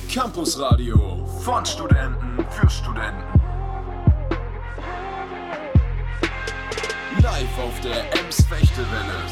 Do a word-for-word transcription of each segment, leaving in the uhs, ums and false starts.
Campus Radio von Studenten für Studenten. Live auf der Ems-Fechtewelle.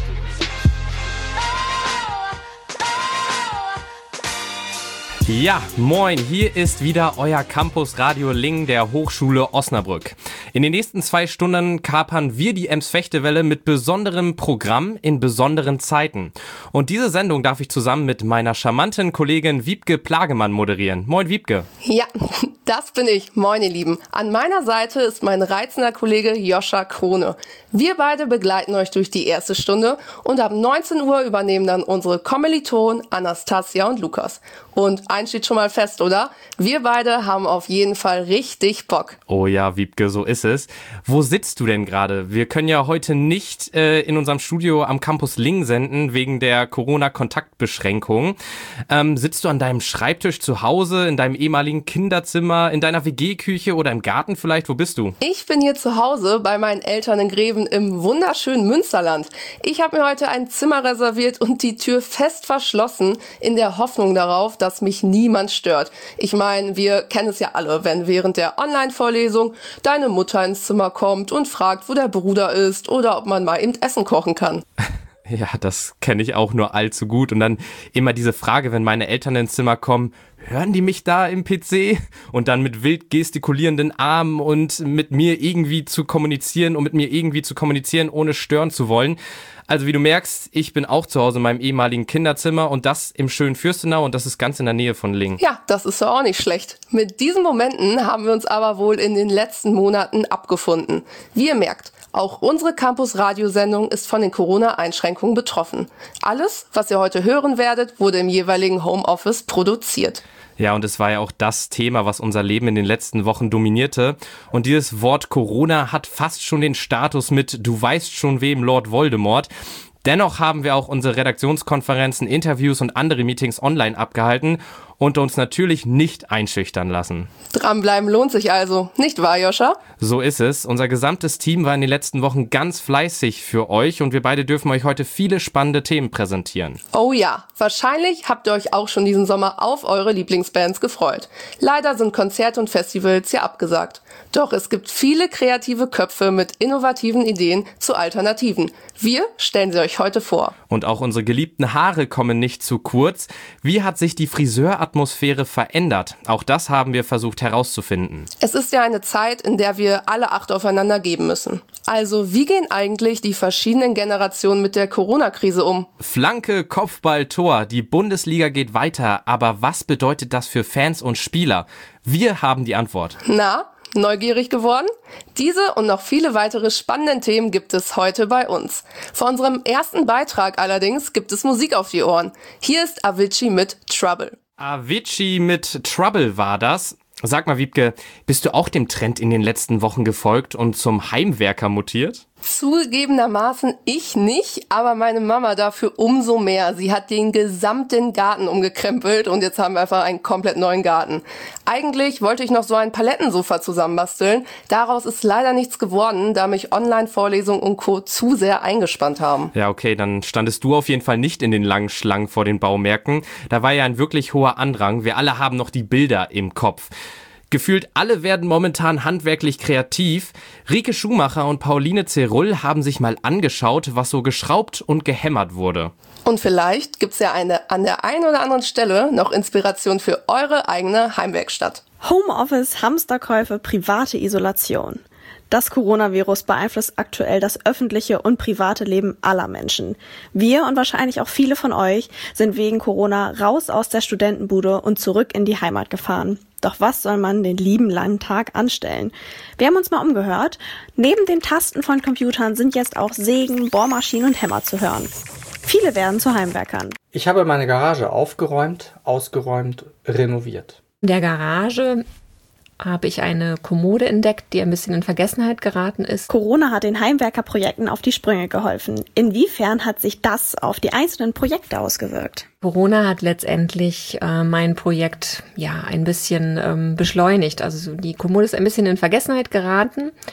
Ja, moin, hier ist wieder euer Campus Radio Lingen der Hochschule Osnabrück. In den nächsten zwei Stunden kapern wir die Ems-Fechtewelle mit besonderem Programm in besonderen Zeiten. Und diese Sendung darf ich zusammen mit meiner charmanten Kollegin Wiebke Plagemann moderieren. Moin Wiebke. Ja, das bin ich. Moin ihr Lieben. An meiner Seite ist mein reizender Kollege Joscha Krone. Wir beide begleiten euch durch die erste Stunde und ab neunzehn Uhr übernehmen dann unsere Kommilitonen Anastasia und Lukas. Und eins steht schon mal fest, oder? Wir beide haben auf jeden Fall richtig Bock. Oh ja, Wiebke, so ist es. Wo sitzt du denn gerade? Wir können ja heute nicht äh, in unserem Studio am Campus Lingen senden, wegen der Corona-Kontaktbeschränkung. Ähm, sitzt du an deinem Schreibtisch zu Hause, in deinem ehemaligen Kinderzimmer, in deiner W G-Küche oder im Garten vielleicht? Wo bist du? Ich bin hier zu Hause bei meinen Eltern in Greven im wunderschönen Münsterland. Ich habe mir heute ein Zimmer reserviert und die Tür fest verschlossen, in der Hoffnung darauf, dass mich niemand stört. Ich meine, wir kennen es ja alle, wenn während der Online-Vorlesung deine Mutter ins Zimmer kommt und fragt, wo der Bruder ist oder ob man mal eben Essen kochen kann. Ja, das kenne ich auch nur allzu gut. Und dann immer diese Frage, wenn meine Eltern ins Zimmer kommen, hören die mich da im P C? Und dann mit wild gestikulierenden Armen und mit mir irgendwie zu kommunizieren, um mit mir irgendwie zu kommunizieren, ohne stören zu wollen. Also wie du merkst, ich bin auch zu Hause in meinem ehemaligen Kinderzimmer und das im schönen Fürstenau und das ist ganz in der Nähe von Lingen. Ja, das ist doch auch nicht schlecht. Mit diesen Momenten haben wir uns aber wohl in den letzten Monaten abgefunden. Wie ihr merkt, auch unsere Campus-Radiosendung ist von den Corona-Einschränkungen betroffen. Alles, was ihr heute hören werdet, wurde im jeweiligen Homeoffice produziert. Ja, und es war ja auch das Thema, was unser Leben in den letzten Wochen dominierte. Und dieses Wort Corona hat fast schon den Status mit "Du weißt schon wem, Lord Voldemort". Dennoch haben wir auch unsere Redaktionskonferenzen, Interviews und andere Meetings online abgehalten und uns natürlich nicht einschüchtern lassen. Dranbleiben lohnt sich also, nicht wahr, Joscha? So ist es. Unser gesamtes Team war in den letzten Wochen ganz fleißig für euch und wir beide dürfen euch heute viele spannende Themen präsentieren. Oh ja, wahrscheinlich habt ihr euch auch schon diesen Sommer auf eure Lieblingsbands gefreut. Leider sind Konzerte und Festivals ja abgesagt. Doch es gibt viele kreative Köpfe mit innovativen Ideen zu Alternativen. Wir stellen sie euch heute vor. Und auch unsere geliebten Haare kommen nicht zu kurz. Wie hat sich die Friseuratmosphäre verändert? Auch das haben wir versucht herauszufinden. Es ist ja eine Zeit, in der wir alle Acht aufeinander geben müssen. Also wie gehen eigentlich die verschiedenen Generationen mit der Corona-Krise um? Flanke, Kopfball, Tor. Die Bundesliga geht weiter. Aber was bedeutet das für Fans und Spieler? Wir haben die Antwort. Na? Neugierig geworden? Diese und noch viele weitere spannende Themen gibt es heute bei uns. Vor unserem ersten Beitrag allerdings gibt es Musik auf die Ohren. Hier ist Avicii mit Trouble. Avicii mit Trouble war das. Sag mal, Wiebke, bist du auch dem Trend in den letzten Wochen gefolgt und zum Heimwerker mutiert? Zugegebenermaßen ich nicht, aber meine Mama dafür umso mehr. Sie hat den gesamten Garten umgekrempelt und jetzt haben wir einfach einen komplett neuen Garten. Eigentlich wollte ich noch so ein Palettensofa zusammenbasteln. Daraus ist leider nichts geworden, da mich Online-Vorlesungen und Co. zu sehr eingespannt haben. Ja, okay, dann standest du auf jeden Fall nicht in den langen Schlangen vor den Baumärkten. Da war ja ein wirklich hoher Andrang. Wir alle haben noch die Bilder im Kopf. Gefühlt alle werden momentan handwerklich kreativ. Rike Schumacher und Pauline Zerull haben sich mal angeschaut, was so geschraubt und gehämmert wurde. Und vielleicht gibt's ja eine, an der einen oder anderen Stelle noch Inspiration für eure eigene Heimwerkstatt. Homeoffice, Hamsterkäufe, private Isolation. Das Coronavirus beeinflusst aktuell das öffentliche und private Leben aller Menschen. Wir und wahrscheinlich auch viele von euch sind wegen Corona raus aus der Studentenbude und zurück in die Heimat gefahren. Doch was soll man den lieben langen Tag anstellen? Wir haben uns mal umgehört. Neben den Tasten von Computern sind jetzt auch Sägen, Bohrmaschinen und Hämmer zu hören. Viele werden zu Heimwerkern. Ich habe meine Garage aufgeräumt, ausgeräumt, renoviert. In der Garage habe ich eine Kommode entdeckt, die ein bisschen in Vergessenheit geraten ist. Corona hat den Heimwerkerprojekten auf die Sprünge geholfen. Inwiefern hat sich das auf die einzelnen Projekte ausgewirkt? Corona hat letztendlich äh, mein Projekt ja ein bisschen ähm, beschleunigt. Also die Kommode ist ein bisschen in Vergessenheit geraten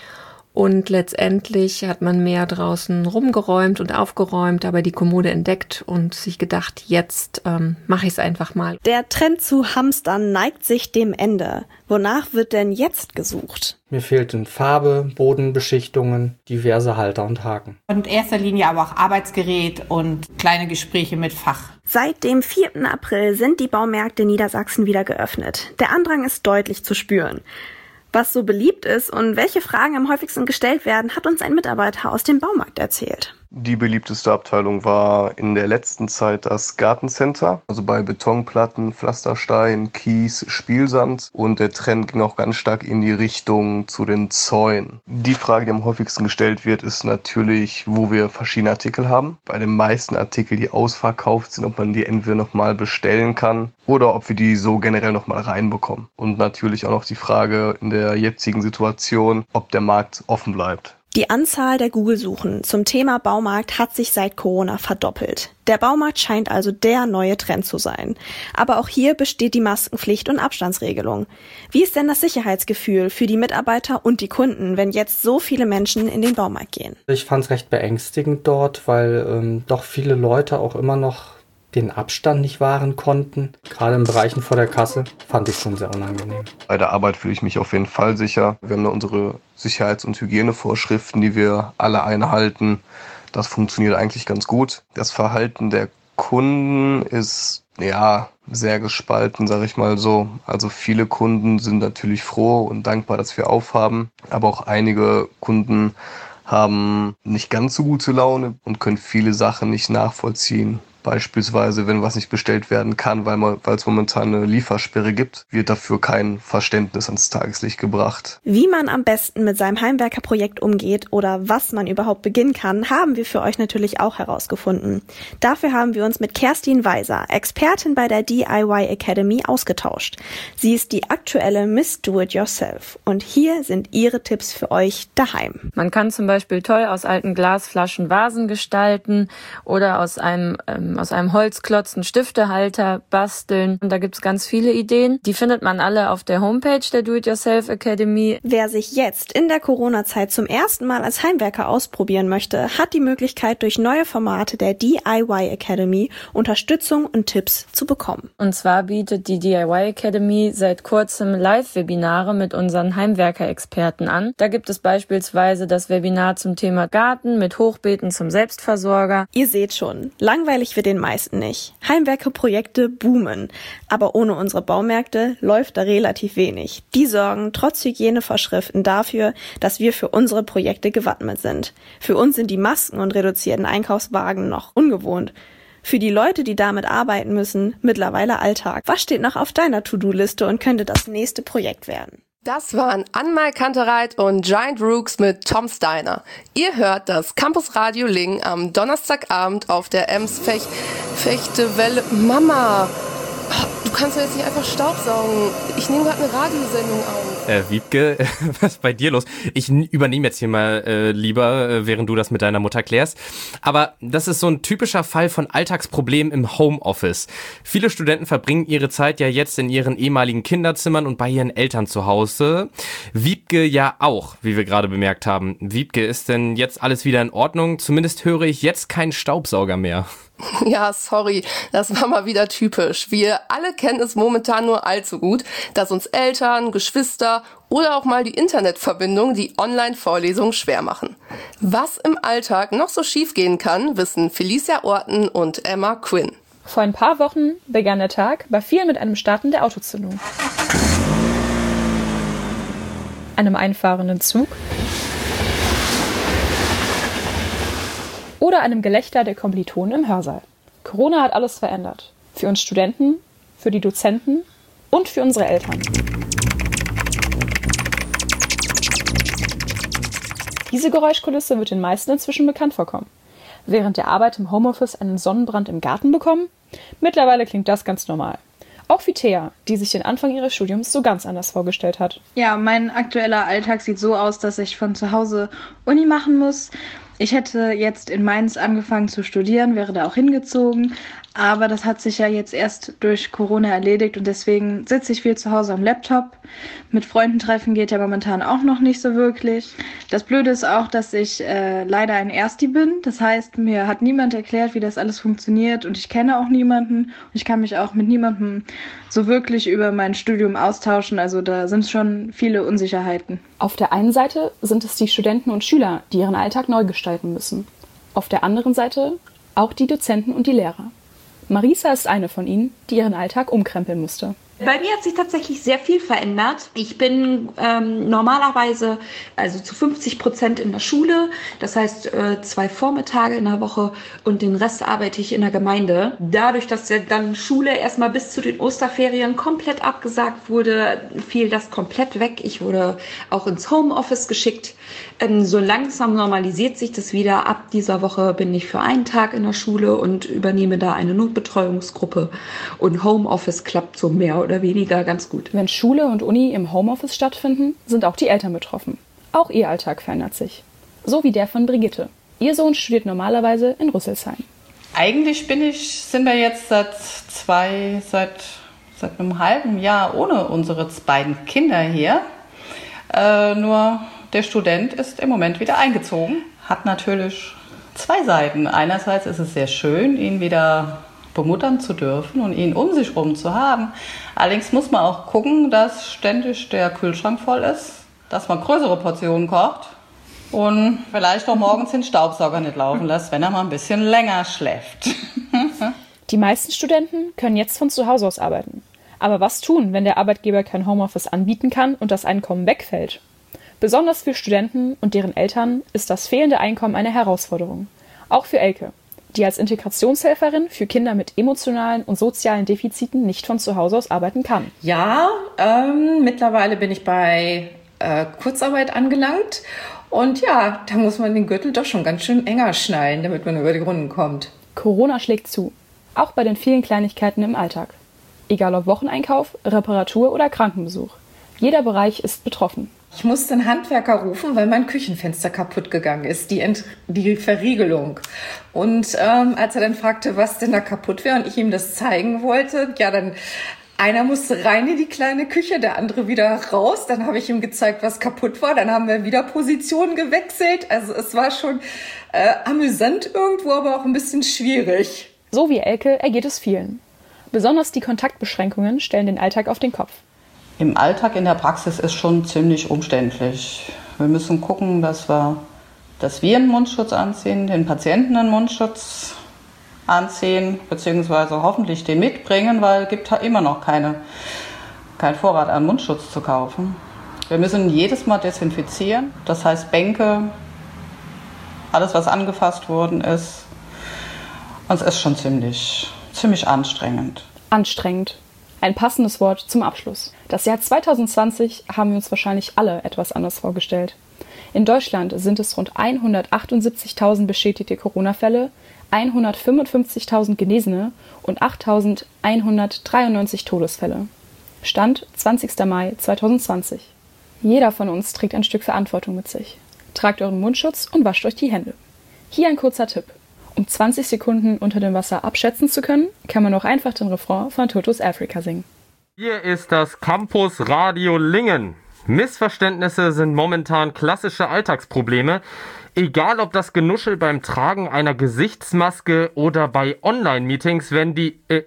Und letztendlich hat man mehr draußen rumgeräumt und aufgeräumt, aber die Kommode entdeckt und sich gedacht, jetzt ähm, mache ich es einfach mal. Der Trend zu Hamstern neigt sich dem Ende. Wonach wird denn jetzt gesucht? Mir fehlten Farbe, Bodenbeschichtungen, diverse Halter und Haken. Und in erster Linie aber auch Arbeitsgerät und kleine Gespräche mit Fach. Seit dem vierten April sind die Baumärkte Niedersachsen wieder geöffnet. Der Andrang ist deutlich zu spüren. Was so beliebt ist und welche Fragen am häufigsten gestellt werden, hat uns ein Mitarbeiter aus dem Baumarkt erzählt. Die beliebteste Abteilung war in der letzten Zeit das Gartencenter, also bei Betonplatten, Pflasterstein, Kies, Spielsand, und der Trend ging auch ganz stark in die Richtung zu den Zäunen. Die Frage, die am häufigsten gestellt wird, ist natürlich, wo wir verschiedene Artikel haben. Bei den meisten Artikeln, die ausverkauft sind, ob man die entweder nochmal bestellen kann oder ob wir die so generell nochmal reinbekommen. Und natürlich auch noch die Frage in der jetzigen Situation, ob der Markt offen bleibt. Die Anzahl der Google-Suchen zum Thema Baumarkt hat sich seit Corona verdoppelt. Der Baumarkt scheint also der neue Trend zu sein. Aber auch hier besteht die Maskenpflicht und Abstandsregelung. Wie ist denn das Sicherheitsgefühl für die Mitarbeiter und die Kunden, wenn jetzt so viele Menschen in den Baumarkt gehen? Ich fand es recht beängstigend dort, weil ähm, doch viele Leute auch immer noch den Abstand nicht wahren konnten. Gerade in Bereichen vor der Kasse fand ich schon sehr unangenehm. Bei der Arbeit fühle ich mich auf jeden Fall sicher. Wir haben da unsere Sicherheits- und Hygienevorschriften, die wir alle einhalten. Das funktioniert eigentlich ganz gut. Das Verhalten der Kunden ist ja sehr gespalten, sage ich mal so. Also viele Kunden sind natürlich froh und dankbar, dass wir aufhaben. Aber auch einige Kunden haben nicht ganz so gute Laune und können viele Sachen nicht nachvollziehen. Beispielsweise, wenn was nicht bestellt werden kann, weil man, weil es momentan eine Liefersperre gibt, wird dafür kein Verständnis ans Tageslicht gebracht. Wie man am besten mit seinem Heimwerkerprojekt umgeht oder was man überhaupt beginnen kann, haben wir für euch natürlich auch herausgefunden. Dafür haben wir uns mit Kerstin Weiser, Expertin bei der D I Y Academy, ausgetauscht. Sie ist die aktuelle Miss Do-It-Yourself und hier sind ihre Tipps für euch daheim. Man kann zum Beispiel toll aus alten Glasflaschen Vasen gestalten oder aus einem ähm, aus einem Holzklotz einen Stiftehalter basteln. Und da gibt's ganz viele Ideen. Die findet man alle auf der Homepage der Do-It-Yourself Academy. Wer sich jetzt in der Corona-Zeit zum ersten Mal als Heimwerker ausprobieren möchte, hat die Möglichkeit, durch neue Formate der D I Y Academy Unterstützung und Tipps zu bekommen. Und zwar bietet die D I Y Academy seit kurzem Live-Webinare mit unseren Heimwerker-Experten an. Da gibt es beispielsweise das Webinar zum Thema Garten mit Hochbeeten zum Selbstversorger. Ihr seht schon, langweilig wird den meisten nicht. Heimwerkerprojekte boomen. Aber ohne unsere Baumärkte läuft da relativ wenig. Die sorgen trotz Hygienevorschriften dafür, dass wir für unsere Projekte gewappnet sind. Für uns sind die Masken und reduzierten Einkaufswagen noch ungewohnt. Für die Leute, die damit arbeiten müssen, mittlerweile Alltag. Was steht noch auf deiner To-Do-Liste und könnte das nächste Projekt werden? Das waren Anmal Kantereit und Giant Rooks mit Tom Steiner. Ihr hört das Campus Radio Lingen am Donnerstagabend auf der Ems Fech Fechtewelle. Mama, du kannst doch jetzt nicht einfach Staubsaugen. Ich nehme gerade eine Radiosendung auf. Äh, Wiebke, was ist bei dir los? Ich n- übernehme jetzt hier mal äh, lieber, äh, während du das mit deiner Mutter klärst. Aber das ist so ein typischer Fall von Alltagsproblemen im Homeoffice. Viele Studenten verbringen ihre Zeit ja jetzt in ihren ehemaligen Kinderzimmern und bei ihren Eltern zu Hause. Wiebke ja auch, wie wir gerade bemerkt haben. Wiebke, ist denn jetzt alles wieder in Ordnung? Zumindest höre ich jetzt keinen Staubsauger mehr. Ja, sorry, das war mal wieder typisch. Wir alle kennen es momentan nur allzu gut, dass uns Eltern, Geschwister oder auch mal die Internetverbindung die Online-Vorlesungen schwer machen. Was im Alltag noch so schief gehen kann, wissen Felicia Orten und Emma Quinn. Vor ein paar Wochen begann der Tag bei vielen mit einem Starten der Autozündung, einem einfahrenden Zug oder einem Gelächter der Kommilitonen im Hörsaal. Corona hat alles verändert. Für uns Studenten, für die Dozenten und für unsere Eltern. Diese Geräuschkulisse wird den meisten inzwischen bekannt vorkommen. Während der Arbeit im Homeoffice einen Sonnenbrand im Garten bekommen? Mittlerweile klingt das ganz normal. Auch wie Thea, die sich den Anfang ihres Studiums so ganz anders vorgestellt hat. Ja, mein aktueller Alltag sieht so aus, dass ich von zu Hause Uni machen muss. Ich hätte jetzt in Mainz angefangen zu studieren, wäre da auch hingezogen, Aber das hat sich ja jetzt erst durch Corona erledigt und deswegen sitze ich viel zu Hause am Laptop. Mit Freunden treffen geht ja momentan auch noch nicht so wirklich. Das Blöde ist auch, dass ich äh, leider ein Ersti bin. Das heißt, mir hat niemand erklärt, wie das alles funktioniert und ich kenne auch niemanden. Und ich kann mich auch mit niemandem so wirklich über mein Studium austauschen. Also da sind schon viele Unsicherheiten. Auf der einen Seite sind es die Studenten und Schüler, die ihren Alltag neu gestalten müssen. Auf der anderen Seite auch die Dozenten und die Lehrer. Marisa ist eine von ihnen, die ihren Alltag umkrempeln musste. Bei mir hat sich tatsächlich sehr viel verändert. Ich bin ähm, normalerweise also zu fünfzig Prozent in der Schule. Das heißt äh, zwei Vormittage in der Woche und den Rest arbeite ich in der Gemeinde. Dadurch, dass ja dann Schule erstmal bis zu den Osterferien komplett abgesagt wurde, fiel das komplett weg. Ich wurde auch ins Homeoffice geschickt. Ähm, so langsam normalisiert sich das wieder. Ab dieser Woche bin ich für einen Tag in der Schule und übernehme da eine Notbetreuungsgruppe. Und Homeoffice klappt so mehr oder oder weniger ganz gut. Wenn Schule und Uni im Homeoffice stattfinden, sind auch die Eltern betroffen. Auch ihr Alltag verändert sich. So wie der von Brigitte. Ihr Sohn studiert normalerweise in Rüsselsheim. Eigentlich bin ich, sind wir jetzt seit zwei, seit, seit einem halben Jahr ohne unsere beiden Kinder hier. Äh, nur der Student ist im Moment wieder eingezogen. Hat natürlich zwei Seiten. Einerseits ist es sehr schön, ihn wieder bemuttern zu dürfen und ihn um sich herum zu haben. Allerdings muss man auch gucken, dass ständig der Kühlschrank voll ist, dass man größere Portionen kocht und vielleicht auch morgens den Staubsauger nicht laufen lässt, wenn er mal ein bisschen länger schläft. Die meisten Studenten können jetzt von zu Hause aus arbeiten. Aber was tun, wenn der Arbeitgeber kein Homeoffice anbieten kann und das Einkommen wegfällt? Besonders für Studenten und deren Eltern ist das fehlende Einkommen eine Herausforderung. Auch für Elke, die als Integrationshelferin für Kinder mit emotionalen und sozialen Defiziten nicht von zu Hause aus arbeiten kann. Ja, ähm, mittlerweile bin ich bei äh, Kurzarbeit angelangt. Und ja, da muss man den Gürtel doch schon ganz schön enger schnallen, damit man über die Runden kommt. Corona schlägt zu, auch bei den vielen Kleinigkeiten im Alltag. Egal ob Wocheneinkauf, Reparatur oder Krankenbesuch. Jeder Bereich ist betroffen. Ich musste einen Handwerker rufen, weil mein Küchenfenster kaputt gegangen ist, die, Ent- die Verriegelung. Und ähm, als er dann fragte, was denn da kaputt wäre und ich ihm das zeigen wollte, ja, dann einer musste rein in die kleine Küche, der andere wieder raus. Dann habe ich ihm gezeigt, was kaputt war. Dann haben wir wieder Positionen gewechselt. Also es war schon äh, amüsant irgendwo, aber auch ein bisschen schwierig. So wie Elke ergeht es vielen. Besonders die Kontaktbeschränkungen stellen den Alltag auf den Kopf. Im Alltag in der Praxis ist schon ziemlich umständlich. Wir müssen gucken, dass wir, dass wir einen Mundschutz anziehen, den Patienten einen Mundschutz anziehen, beziehungsweise hoffentlich den mitbringen, weil es gibt immer noch keine, kein Vorrat an Mundschutz zu kaufen. Wir müssen jedes Mal desinfizieren, das heißt Bänke, alles was angefasst worden ist. Und es ist schon ziemlich, ziemlich anstrengend. Anstrengend. Ein passendes Wort zum Abschluss. Das Jahr zwanzig zwanzig haben wir uns wahrscheinlich alle etwas anders vorgestellt. In Deutschland sind es rund hundertachtundsiebzigtausend bestätigte Corona-Fälle, hundertfünfundfünfzigtausend Genesene und achttausendeinhundertdreiundneunzig Todesfälle. Stand zwanzigster Mai zweitausendzwanzig. Jeder von uns trägt ein Stück Verantwortung mit sich. Tragt euren Mundschutz und wascht euch die Hände. Hier ein kurzer Tipp. Um zwanzig Sekunden unter dem Wasser abschätzen zu können, kann man auch einfach den Refrain von Toto's Africa singen. Hier ist das Campus Radio Lingen. Missverständnisse sind momentan klassische Alltagsprobleme. Egal ob das Genuschel beim Tragen einer Gesichtsmaske oder bei Online-Meetings, wenn die äh,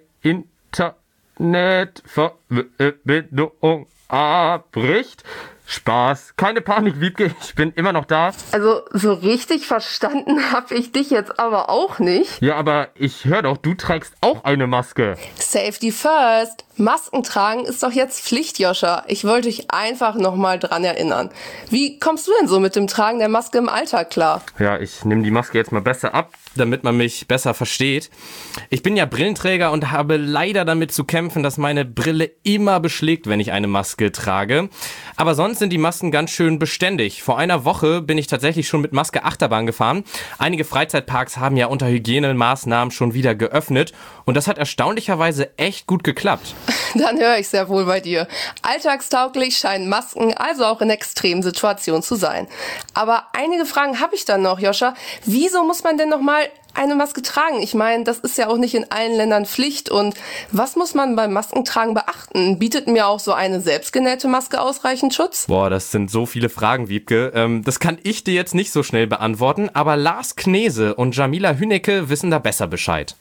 Internetverbindung abbricht. Spaß, keine Panik, Wiebke, ich bin immer noch da. Also so richtig verstanden habe ich dich jetzt aber auch nicht. Ja, aber ich höre doch, du trägst auch eine Maske. Safety first. Masken tragen ist doch jetzt Pflicht, Joscha. Ich wollte dich einfach nochmal dran erinnern. Wie kommst du denn so mit dem Tragen der Maske im Alltag klar? Ja, ich nehme die Maske jetzt mal besser ab, damit man mich besser versteht. Ich bin ja Brillenträger und habe leider damit zu kämpfen, dass meine Brille immer beschlägt, wenn ich eine Maske trage. Aber sonst sind die Masken ganz schön beständig. Vor einer Woche bin ich tatsächlich schon mit Maske Achterbahn gefahren. Einige Freizeitparks haben ja unter Hygienemaßnahmen schon wieder geöffnet. Und das hat erstaunlicherweise echt gut geklappt. Dann höre ich sehr wohl bei dir. Alltagstauglich scheinen Masken also auch in extremen Situationen zu sein. Aber einige Fragen habe ich dann noch, Joscha. Wieso muss man denn nochmal eine Maske tragen? Ich meine, das ist ja auch nicht in allen Ländern Pflicht. Und was muss man beim Maskentragen beachten? Bietet mir auch so eine selbstgenähte Maske ausreichend Schutz? Boah, das sind so viele Fragen, Wiebke. Ähm, das kann ich dir jetzt nicht so schnell beantworten, aber Lars Knese und Jamila Hünecke wissen da besser Bescheid.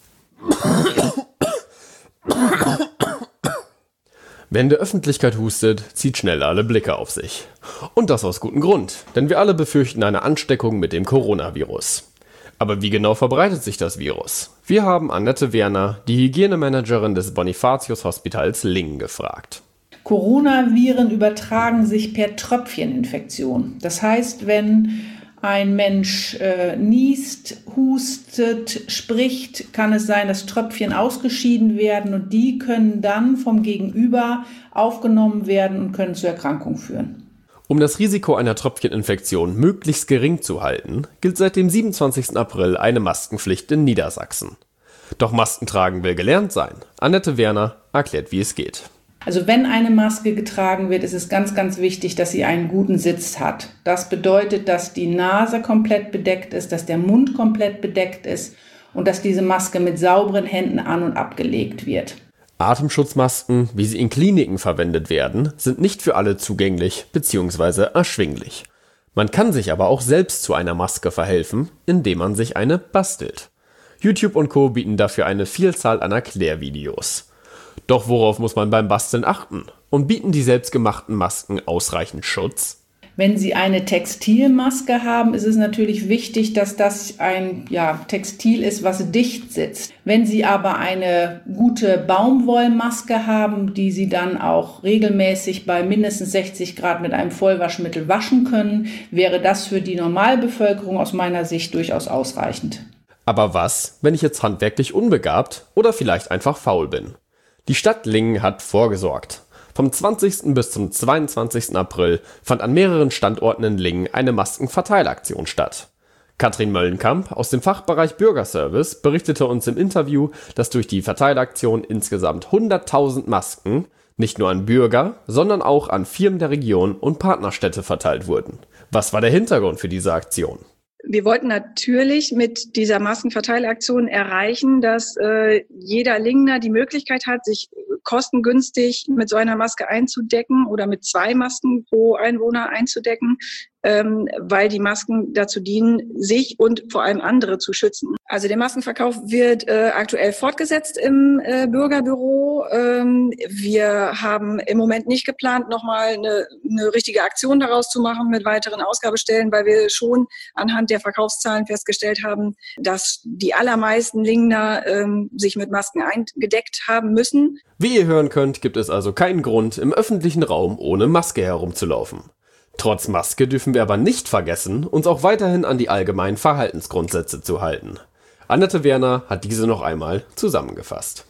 Wer in der Öffentlichkeit hustet, zieht schnell alle Blicke auf sich. Und das aus gutem Grund, denn wir alle befürchten eine Ansteckung mit dem Coronavirus. Aber wie genau verbreitet sich das Virus? Wir haben Annette Werner, die Hygienemanagerin des Bonifatius-Hospitals Lingen, gefragt. Coronaviren übertragen sich per Tröpfcheninfektion. Das heißt, wenn ein Mensch äh, niest, hustet, spricht, kann es sein, dass Tröpfchen ausgeschieden werden und die können dann vom Gegenüber aufgenommen werden und können zur Erkrankung führen. Um das Risiko einer Tröpfcheninfektion möglichst gering zu halten, gilt seit dem siebenundzwanzigsten April eine Maskenpflicht in Niedersachsen. Doch Maskentragen will gelernt sein. Annette Werner erklärt, wie es geht. Also wenn eine Maske getragen wird, ist es ganz, ganz wichtig, dass sie einen guten Sitz hat. Das bedeutet, dass die Nase komplett bedeckt ist, dass der Mund komplett bedeckt ist und dass diese Maske mit sauberen Händen an- und abgelegt wird. Atemschutzmasken, wie sie in Kliniken verwendet werden, sind nicht für alle zugänglich bzw. erschwinglich. Man kann sich aber auch selbst zu einer Maske verhelfen, indem man sich eine bastelt. YouTube und Co. bieten dafür eine Vielzahl an Erklärvideos. Doch worauf muss man beim Basteln achten? Und bieten die selbstgemachten Masken ausreichend Schutz? Wenn Sie eine Textilmaske haben, ist es natürlich wichtig, dass das ein ja, Textil ist, was dicht sitzt. Wenn Sie aber eine gute Baumwollmaske haben, die Sie dann auch regelmäßig bei mindestens sechzig Grad mit einem Vollwaschmittel waschen können, wäre das für die Normalbevölkerung aus meiner Sicht durchaus ausreichend. Aber was, wenn ich jetzt handwerklich unbegabt oder vielleicht einfach faul bin? Die Stadt Lingen hat vorgesorgt. Vom zwanzigsten bis zum zweiundzwanzigsten April fand an mehreren Standorten in Lingen eine Maskenverteilaktion statt. Katrin Möllenkamp aus dem Fachbereich Bürgerservice berichtete uns im Interview, dass durch die Verteilaktion insgesamt hunderttausend Masken nicht nur an Bürger, sondern auch an Firmen der Region und Partnerstädte verteilt wurden. Was war der Hintergrund für diese Aktion? Wir wollten natürlich mit dieser Maskenverteilaktion erreichen, dass äh, jeder Lingener die Möglichkeit hat, sich kostengünstig mit so einer Maske einzudecken oder mit zwei Masken pro Einwohner einzudecken, ähm, weil die Masken dazu dienen, sich und vor allem andere zu schützen. Also der Maskenverkauf wird äh, aktuell fortgesetzt im äh, Bürgerbüro. Ähm, wir haben im Moment nicht geplant, nochmal eine, eine richtige Aktion daraus zu machen mit weiteren Ausgabestellen, weil wir schon anhand der Verkaufszahlen festgestellt haben, dass die allermeisten Lingener ähm, sich mit Masken eingedeckt haben müssen. Wie ihr hören könnt, gibt es also keinen Grund, im öffentlichen Raum ohne Maske herumzulaufen. Trotz Maske dürfen wir aber nicht vergessen, uns auch weiterhin an die allgemeinen Verhaltensgrundsätze zu halten. Annette Werner hat diese noch einmal zusammengefasst.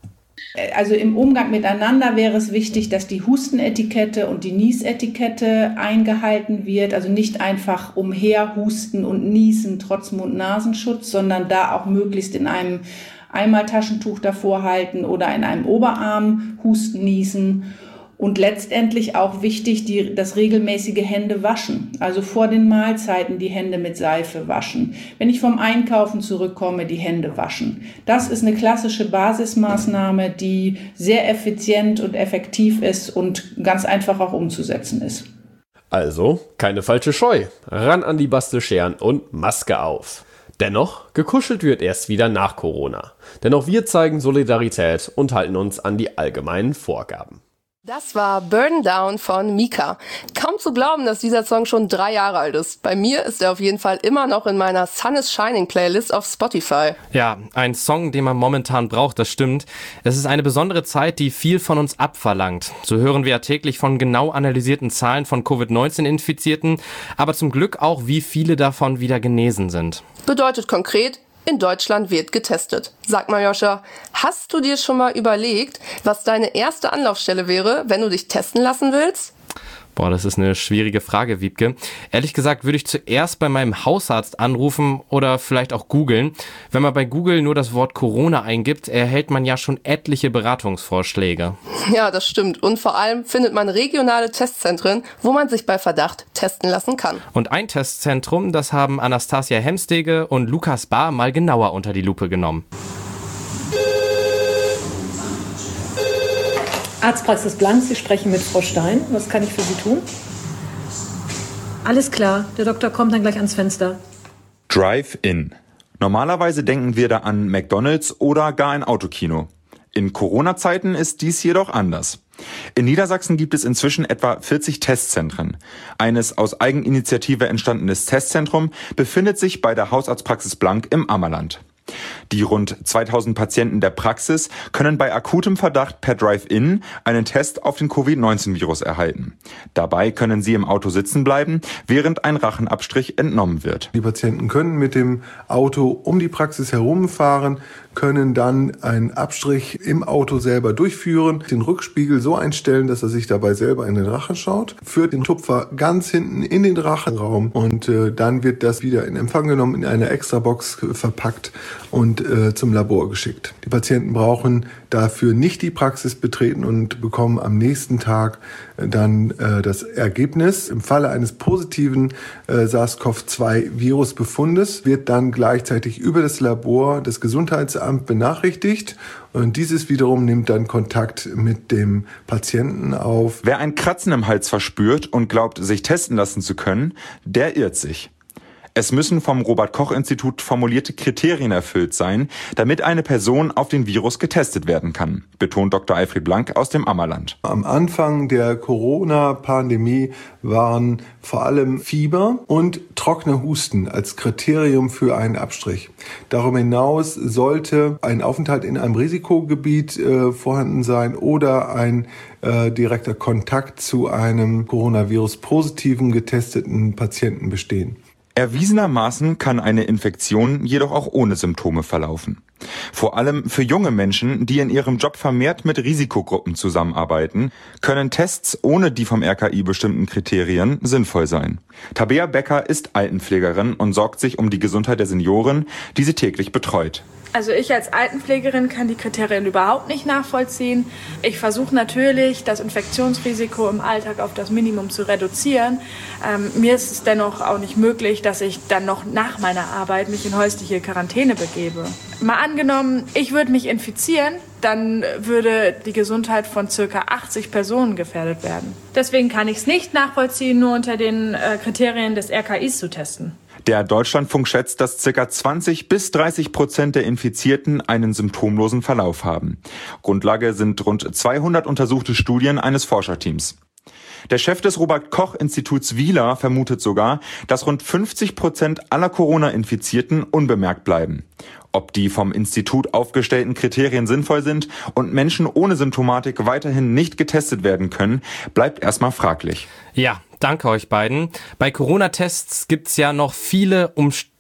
Also im Umgang miteinander wäre es wichtig, dass die Hustenetikette und die Niesetikette eingehalten wird. Also nicht einfach umherhusten und niesen trotz Mund-Nasenschutz, sondern da auch möglichst in einem Einmaltaschentuch davor halten oder in einem Oberarm husten, niesen. Und letztendlich auch wichtig, die, das regelmäßige Hände waschen. Also vor den Mahlzeiten die Hände mit Seife waschen. Wenn ich vom Einkaufen zurückkomme, die Hände waschen. Das ist eine klassische Basismaßnahme, die sehr effizient und effektiv ist und ganz einfach auch umzusetzen ist. Also, keine falsche Scheu. Ran an die Bastelscheren und Maske auf. Dennoch, gekuschelt wird erst wieder nach Corona. Denn auch wir zeigen Solidarität und halten uns an die allgemeinen Vorgaben. Das war Burn Down von Mika. Kaum zu glauben, dass dieser Song schon drei Jahre alt ist. Bei mir ist er auf jeden Fall immer noch in meiner Sun is Shining Playlist auf Spotify. Ja, ein Song, den man momentan braucht, das stimmt. Es ist eine besondere Zeit, die viel von uns abverlangt. So hören wir ja täglich von genau analysierten Zahlen von Covid neunzehn Infizierten, aber zum Glück auch, wie viele davon wieder genesen sind. Bedeutet konkret, in Deutschland wird getestet. Sag mal, Joscha, hast du dir schon mal überlegt, was deine erste Anlaufstelle wäre, wenn du dich testen lassen willst? Boah, das ist eine schwierige Frage, Wiebke. Ehrlich gesagt würde ich zuerst bei meinem Hausarzt anrufen oder vielleicht auch googeln. Wenn man bei Google nur das Wort Corona eingibt, erhält man ja schon etliche Beratungsvorschläge. Ja, das stimmt. Und vor allem findet man regionale Testzentren, wo man sich bei Verdacht testen lassen kann. Und ein Testzentrum, das haben Anastasia Hemstege und Lukas Bahr mal genauer unter die Lupe genommen. Arztpraxis Blank, Sie sprechen mit Frau Stein. Was kann ich für Sie tun? Alles klar, der Doktor kommt dann gleich ans Fenster. Drive-In. Normalerweise denken wir da an McDonald's oder gar ein Autokino. In Corona-Zeiten ist dies jedoch anders. In Niedersachsen gibt es inzwischen etwa vierzig Testzentren. Eines aus Eigeninitiative entstandenes Testzentrum befindet sich bei der Hausarztpraxis Blank im Ammerland. Die rund zweitausend Patienten der Praxis können bei akutem Verdacht per Drive-In einen Test auf den Covid neunzehn Virus erhalten. Dabei können sie im Auto sitzen bleiben, während ein Rachenabstrich entnommen wird. Die Patienten können mit dem Auto um die Praxis herumfahren, können dann einen Abstrich im Auto selber durchführen, den Rückspiegel so einstellen, dass er sich dabei selber in den Rachen schaut, führt den Tupfer ganz hinten in den Rachenraum und äh, dann wird das wieder in Empfang genommen, in eine Extrabox verpackt und äh, zum Labor geschickt. Die Patienten brauchen dafür nicht die Praxis betreten und bekommen am nächsten Tag äh, dann äh, das Ergebnis. Im Falle eines positiven äh, SARS-C o V zwei Virusbefundes wird dann gleichzeitig über das Labor des Gesundheitsamts benachrichtigt und dieses wiederum nimmt dann Kontakt mit dem Patienten auf. Wer ein Kratzen im Hals verspürt und glaubt, sich testen lassen zu können, der irrt sich. Es müssen vom Robert-Koch-Institut formulierte Kriterien erfüllt sein, damit eine Person auf den Virus getestet werden kann, betont Doktor Alfred Blank aus dem Ammerland. Am Anfang der Corona-Pandemie waren vor allem Fieber und trockener Husten als Kriterium für einen Abstrich. Darüber hinaus sollte ein Aufenthalt in einem Risikogebiet äh, vorhanden sein oder ein äh, direkter Kontakt zu einem Coronavirus-positiven getesteten Patienten bestehen. Erwiesenermaßen kann eine Infektion jedoch auch ohne Symptome verlaufen. Vor allem für junge Menschen, die in ihrem Job vermehrt mit Risikogruppen zusammenarbeiten, können Tests ohne die vom R K I bestimmten Kriterien sinnvoll sein. Tabea Becker ist Altenpflegerin und sorgt sich um die Gesundheit der Senioren, die sie täglich betreut. Also ich als Altenpflegerin kann die Kriterien überhaupt nicht nachvollziehen. Ich versuche natürlich, das Infektionsrisiko im Alltag auf das Minimum zu reduzieren. Ähm, mir ist es dennoch auch nicht möglich, dass ich dann noch nach meiner Arbeit mich in häusliche Quarantäne begebe. Mal angenommen, ich würde mich infizieren, dann würde die Gesundheit von circa achtzig Personen gefährdet werden. Deswegen kann ich es nicht nachvollziehen, nur unter den äh, Kriterien des R K Is zu testen. Der Deutschlandfunk schätzt, dass ca. zwanzig bis dreißig Prozent der Infizierten einen symptomlosen Verlauf haben. Grundlage sind rund zweihundert untersuchte Studien eines Forscherteams. Der Chef des Robert-Koch-Instituts Wieler vermutet sogar, dass rund fünfzig Prozent aller Corona-Infizierten unbemerkt bleiben. Ob die vom Institut aufgestellten Kriterien sinnvoll sind und Menschen ohne Symptomatik weiterhin nicht getestet werden können, bleibt erstmal fraglich. Ja, danke euch beiden. Bei Corona-Tests gibt's ja noch viele Umst-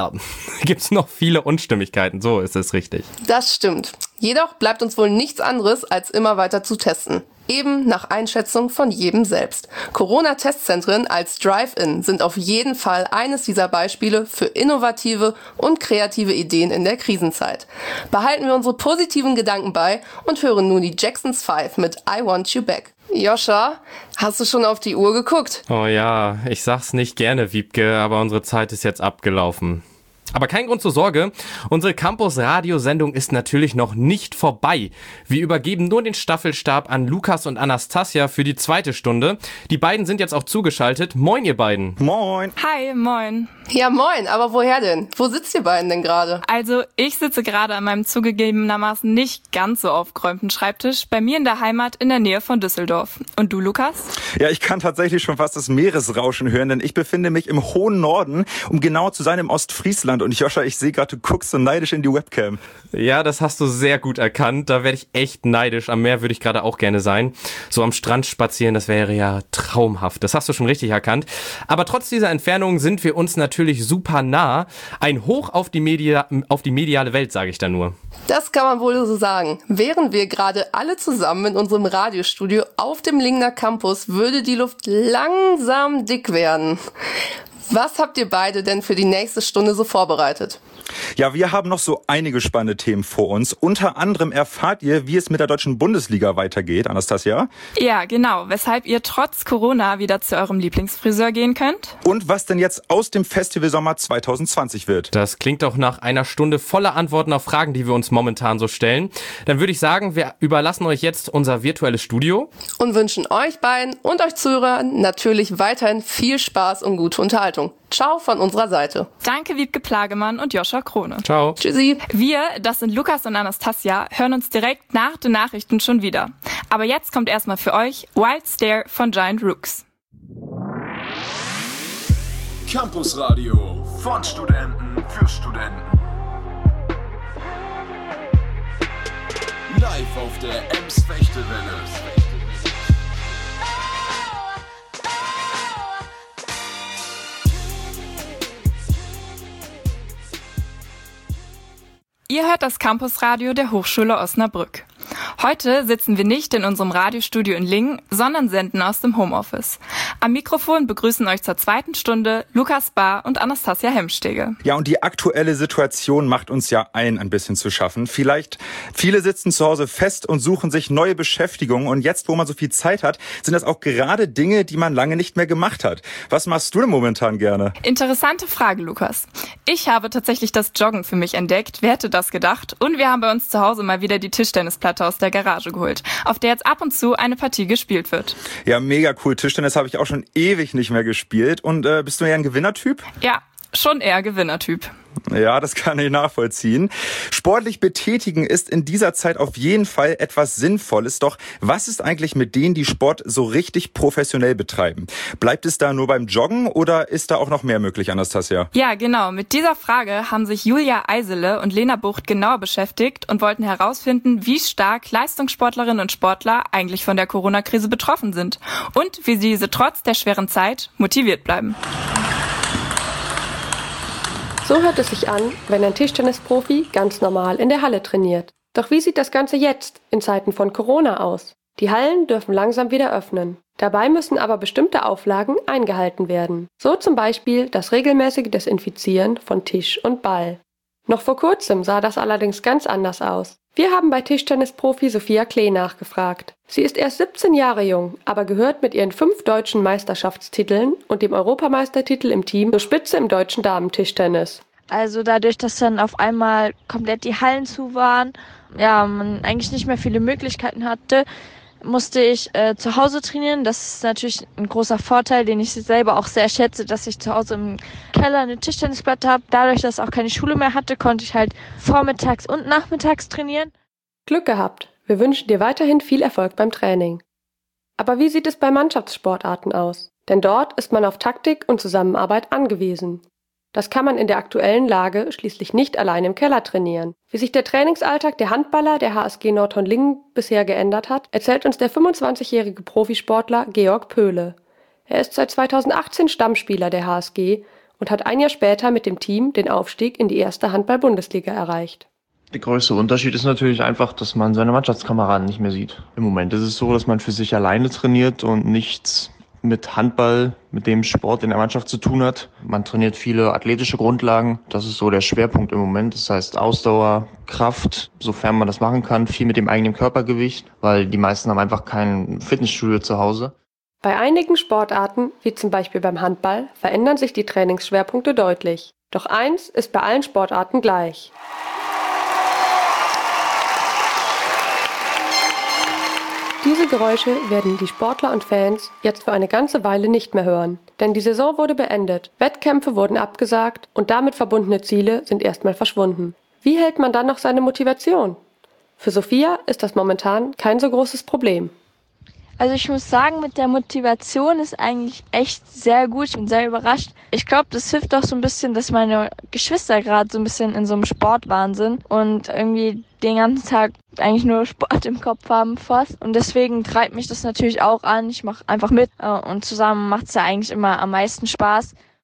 gibt's noch viele Unstimmigkeiten, so ist es richtig. Das stimmt. Jedoch bleibt uns wohl nichts anderes, als immer weiter zu testen. Eben nach Einschätzung von jedem selbst. Corona-Testzentren als Drive-In sind auf jeden Fall eines dieser Beispiele für innovative und kreative Ideen in der Krisenzeit. Behalten wir unsere positiven Gedanken bei und hören nun die Jacksons Five mit I Want You Back. Joscha, hast du schon auf die Uhr geguckt? Oh ja, ich sag's nicht gerne, Wiebke, aber unsere Zeit ist jetzt abgelaufen. Aber kein Grund zur Sorge, unsere Campus-Radiosendung ist natürlich noch nicht vorbei. Wir übergeben nur den Staffelstab an Lukas und Anastasia für die zweite Stunde. Die beiden sind jetzt auch zugeschaltet. Moin, ihr beiden. Moin. Hi, moin. Ja, moin, aber woher denn? Wo sitzt ihr beiden denn gerade? Also, ich sitze gerade an meinem zugegebenermaßen nicht ganz so aufgeräumten Schreibtisch bei mir in der Heimat in der Nähe von Düsseldorf. Und du, Lukas? Ja, ich kann tatsächlich schon fast das Meeresrauschen hören, denn ich befinde mich im hohen Norden, um genauer zu sein im Ostfriesland. Und Joscha, ich sehe gerade, du guckst so neidisch in die Webcam. Ja, das hast du sehr gut erkannt. Da werde ich echt neidisch. Am Meer würde ich gerade auch gerne sein. So am Strand spazieren, das wäre ja traumhaft. Das hast du schon richtig erkannt. Aber trotz dieser Entfernung sind wir uns natürlich natürlich super nah. Ein Hoch auf die, Media, auf die mediale Welt, sage ich da nur. Das kann man wohl so sagen. Wären wir gerade alle zusammen in unserem Radiostudio auf dem Lingner Campus, würde die Luft langsam dick werden. Was habt ihr beide denn für die nächste Stunde so vorbereitet? Ja, wir haben noch so einige spannende Themen vor uns. Unter anderem erfahrt ihr, wie es mit der deutschen Bundesliga weitergeht, Anastasia. Ja, genau. Weshalb ihr trotz Corona wieder zu eurem Lieblingsfriseur gehen könnt. Und was denn jetzt aus dem Festivalsommer zwanzig zwanzig wird. Das klingt doch nach einer Stunde voller Antworten auf Fragen, die wir uns momentan so stellen. Dann würde ich sagen, wir überlassen euch jetzt unser virtuelles Studio. Und wünschen euch beiden und euch Zuhörern natürlich weiterhin viel Spaß und gute Unterhaltung. Ciao von unserer Seite. Danke Wiebke Plagemann und Joscha Krone. Ciao. Tschüssi. Wir, das sind Lukas und Anastasia, hören uns direkt nach den Nachrichten schon wieder. Aber jetzt kommt erstmal für euch Wild Stare von Giant Rooks. Campus Radio von Studenten für Studenten. Live auf der Ems-Fechtewelle. Ihr hört das Campusradio der Hochschule Osnabrück. Heute sitzen wir nicht in unserem Radiostudio in Lingen, sondern senden aus dem Homeoffice. Am Mikrofon begrüßen euch zur zweiten Stunde Lukas Bahr und Anastasia Hemstege. Ja, und die aktuelle Situation macht uns ja allen ein bisschen zu schaffen. Vielleicht viele sitzen zu Hause fest und suchen sich neue Beschäftigungen. Und jetzt, wo man so viel Zeit hat, sind das auch gerade Dinge, die man lange nicht mehr gemacht hat. Was machst du denn momentan gerne? Interessante Frage, Lukas. Ich habe tatsächlich das Joggen für mich entdeckt. Wer hätte das gedacht? Und wir haben bei uns zu Hause mal wieder die Tischtennisplatte aus der Garage geholt, auf der jetzt ab und zu eine Partie gespielt wird. Ja, mega cool. Tischtennis habe ich auch schon ewig nicht mehr gespielt. Und äh, bist du eher ein Gewinnertyp? Ja, schon eher Gewinnertyp. Ja, das kann ich nachvollziehen. Sportlich betätigen ist in dieser Zeit auf jeden Fall etwas Sinnvolles. Doch was ist eigentlich mit denen, die Sport so richtig professionell betreiben? Bleibt es da nur beim Joggen oder ist da auch noch mehr möglich, Anastasia? Ja, genau. Mit dieser Frage haben sich Julia Eisele und Lena Bucht genauer beschäftigt und wollten herausfinden, wie stark Leistungssportlerinnen und Sportler eigentlich von der Corona-Krise betroffen sind und wie diese trotz der schweren Zeit motiviert bleiben. So hört es sich an, wenn ein Tischtennisprofi ganz normal in der Halle trainiert. Doch wie sieht das Ganze jetzt, in Zeiten von Corona, aus? Die Hallen dürfen langsam wieder öffnen. Dabei müssen aber bestimmte Auflagen eingehalten werden. So zum Beispiel das regelmäßige Desinfizieren von Tisch und Ball. Noch vor kurzem sah das allerdings ganz anders aus. Wir haben bei Tischtennisprofi Sophia Klee nachgefragt. Sie ist erst siebzehn Jahre jung, aber gehört mit ihren fünf deutschen Meisterschaftstiteln und dem Europameistertitel im Team zur Spitze im deutschen Damentischtennis. Also dadurch, dass dann auf einmal komplett die Hallen zu waren, ja, man eigentlich nicht mehr viele Möglichkeiten hatte, musste ich äh, zu Hause trainieren. Das ist natürlich ein großer Vorteil, den ich selber auch sehr schätze, dass ich zu Hause im Keller eine Tischtennisplatte habe. Dadurch, dass ich auch keine Schule mehr hatte, konnte ich halt vormittags und nachmittags trainieren. Glück gehabt. Wir wünschen dir weiterhin viel Erfolg beim Training. Aber wie sieht es bei Mannschaftssportarten aus? Denn dort ist man auf Taktik und Zusammenarbeit angewiesen. Das kann man in der aktuellen Lage schließlich nicht allein im Keller trainieren. Wie sich der Trainingsalltag der Handballer der H S G Nordhorn-Lingen bisher geändert hat, erzählt uns der fünfundzwanzigjährige Profisportler Georg Pöhle. Er ist seit zweitausendachtzehn Stammspieler der H S G und hat ein Jahr später mit dem Team den Aufstieg in die erste Handball-Bundesliga erreicht. Der größte Unterschied ist natürlich einfach, dass man seine Mannschaftskameraden nicht mehr sieht. Im Moment ist es so, dass man für sich alleine trainiert und nichts mit Handball, mit dem Sport in der Mannschaft zu tun hat. Man trainiert viele athletische Grundlagen. Das ist so der Schwerpunkt im Moment. Das heißt Ausdauer, Kraft, sofern man das machen kann, viel mit dem eigenen Körpergewicht, weil die meisten haben einfach kein Fitnessstudio zu Hause. Bei einigen Sportarten, wie zum Beispiel beim Handball, verändern sich die Trainingsschwerpunkte deutlich. Doch eins ist bei allen Sportarten gleich. Diese Geräusche werden die Sportler und Fans jetzt für eine ganze Weile nicht mehr hören. Denn die Saison wurde beendet, Wettkämpfe wurden abgesagt und damit verbundene Ziele sind erstmal verschwunden. Wie hält man dann noch seine Motivation? Für Sophia ist das momentan kein so großes Problem. Also ich muss sagen, mit der Motivation ist eigentlich echt sehr gut. Ich bin sehr überrascht. Ich glaube, das hilft auch so ein bisschen, dass meine Geschwister gerade so ein bisschen in so einem Sportwahn sind und irgendwie den ganzen Tag eigentlich nur Sport im Kopf haben fast. Und deswegen treibt mich das natürlich auch an. Ich mache einfach mit und zusammen macht es ja eigentlich immer am meisten Spaß.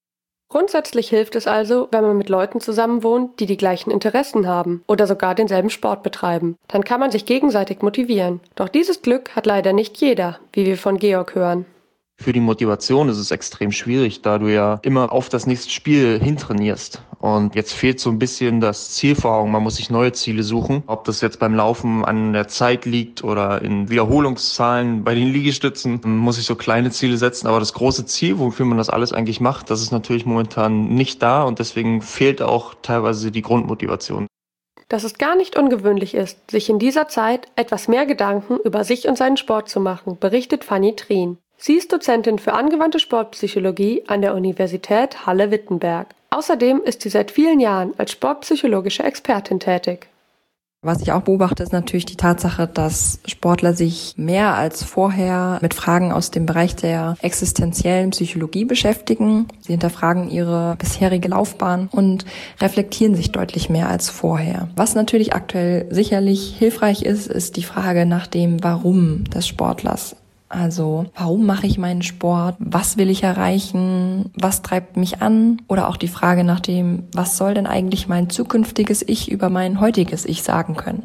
Grundsätzlich hilft es also, wenn man mit Leuten zusammenwohnt, die die gleichen Interessen haben oder sogar denselben Sport betreiben. Dann kann man sich gegenseitig motivieren. Doch dieses Glück hat leider nicht jeder, wie wir von Georg hören. Für die Motivation ist es extrem schwierig, da du ja immer auf das nächste Spiel hintrainierst. Und jetzt fehlt so ein bisschen das Ziel vor Augen. Man muss sich neue Ziele suchen. Ob das jetzt beim Laufen an der Zeit liegt oder in Wiederholungszahlen bei den Liegestützen, man muss sich so kleine Ziele setzen. Aber das große Ziel, wofür man das alles eigentlich macht, das ist natürlich momentan nicht da. Und deswegen fehlt auch teilweise die Grundmotivation. Dass es gar nicht ungewöhnlich ist, sich in dieser Zeit etwas mehr Gedanken über sich und seinen Sport zu machen, berichtet Fanny Trien. Sie ist Dozentin für angewandte Sportpsychologie an der Universität Halle-Wittenberg. Außerdem ist sie seit vielen Jahren als sportpsychologische Expertin tätig. Was ich auch beobachte, ist natürlich die Tatsache, dass Sportler sich mehr als vorher mit Fragen aus dem Bereich der existenziellen Psychologie beschäftigen. Sie hinterfragen ihre bisherige Laufbahn und reflektieren sich deutlich mehr als vorher. Was natürlich aktuell sicherlich hilfreich ist, ist die Frage nach dem Warum des Sportlers. Also, warum mache ich meinen Sport? Was will ich erreichen? Was treibt mich an? Oder auch die Frage nach dem, was soll denn eigentlich mein zukünftiges Ich über mein heutiges Ich sagen können?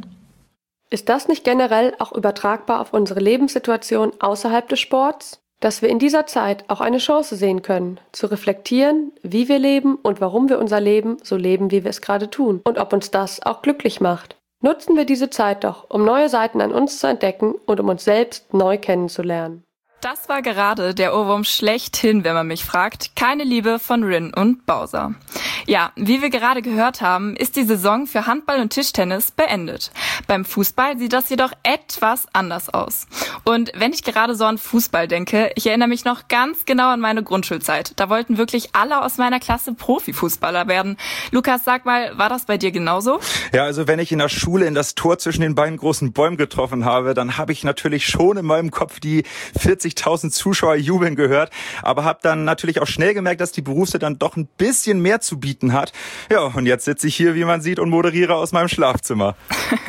Ist das nicht generell auch übertragbar auf unsere Lebenssituation außerhalb des Sports? Dass wir in dieser Zeit auch eine Chance sehen können, zu reflektieren, wie wir leben und warum wir unser Leben so leben, wie wir es gerade tun und ob uns das auch glücklich macht. Nutzen wir diese Zeit doch, um neue Seiten an uns zu entdecken und um uns selbst neu kennenzulernen. Das war gerade der Ohrwurm schlechthin, wenn man mich fragt. Keine Liebe von Rin und Bowser. Ja, wie wir gerade gehört haben, ist die Saison für Handball und Tischtennis beendet. Beim Fußball sieht das jedoch etwas anders aus. Und wenn ich gerade so an Fußball denke, ich erinnere mich noch ganz genau an meine Grundschulzeit. Da wollten wirklich alle aus meiner Klasse Profifußballer werden. Lukas, sag mal, war das bei dir genauso? Ja, also wenn ich in der Schule in das Tor zwischen den beiden großen Bäumen getroffen habe, dann habe ich natürlich schon in meinem Kopf die vierzigtausend Zuschauer jubeln gehört, aber habe dann natürlich auch schnell gemerkt, dass die Berufswelt dann doch ein bisschen mehr zu bieten hat. Ja, und jetzt sitze ich hier, wie man sieht, und moderiere aus meinem Schlafzimmer.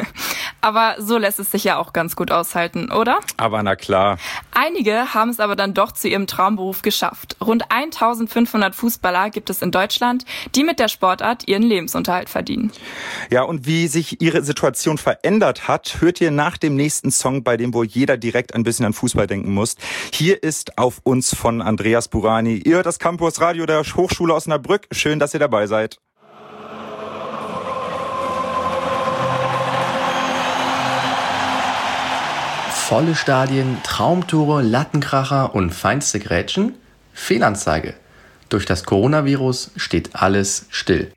Aber so lässt es sich ja auch ganz gut aushalten, oder? Aber na klar. Einige haben es aber dann doch zu ihrem Traumberuf geschafft. Rund eintausendfünfhundert Fußballer gibt es in Deutschland, die mit der Sportart ihren Lebensunterhalt verdienen. Ja, und wie sich ihre Situation verändert hat, hört ihr nach dem nächsten Song, bei dem wohl jeder direkt ein bisschen an Fußball denken muss. Hier ist Auf uns von Andreas Burani. Ihr hört das Campus Radio der Hochschule Osnabrück. Schön, dass ihr dabei seid. Volle Stadien, Traumtore, Lattenkracher und feinste Grätschen? Fehlanzeige. Durch das Coronavirus steht alles still.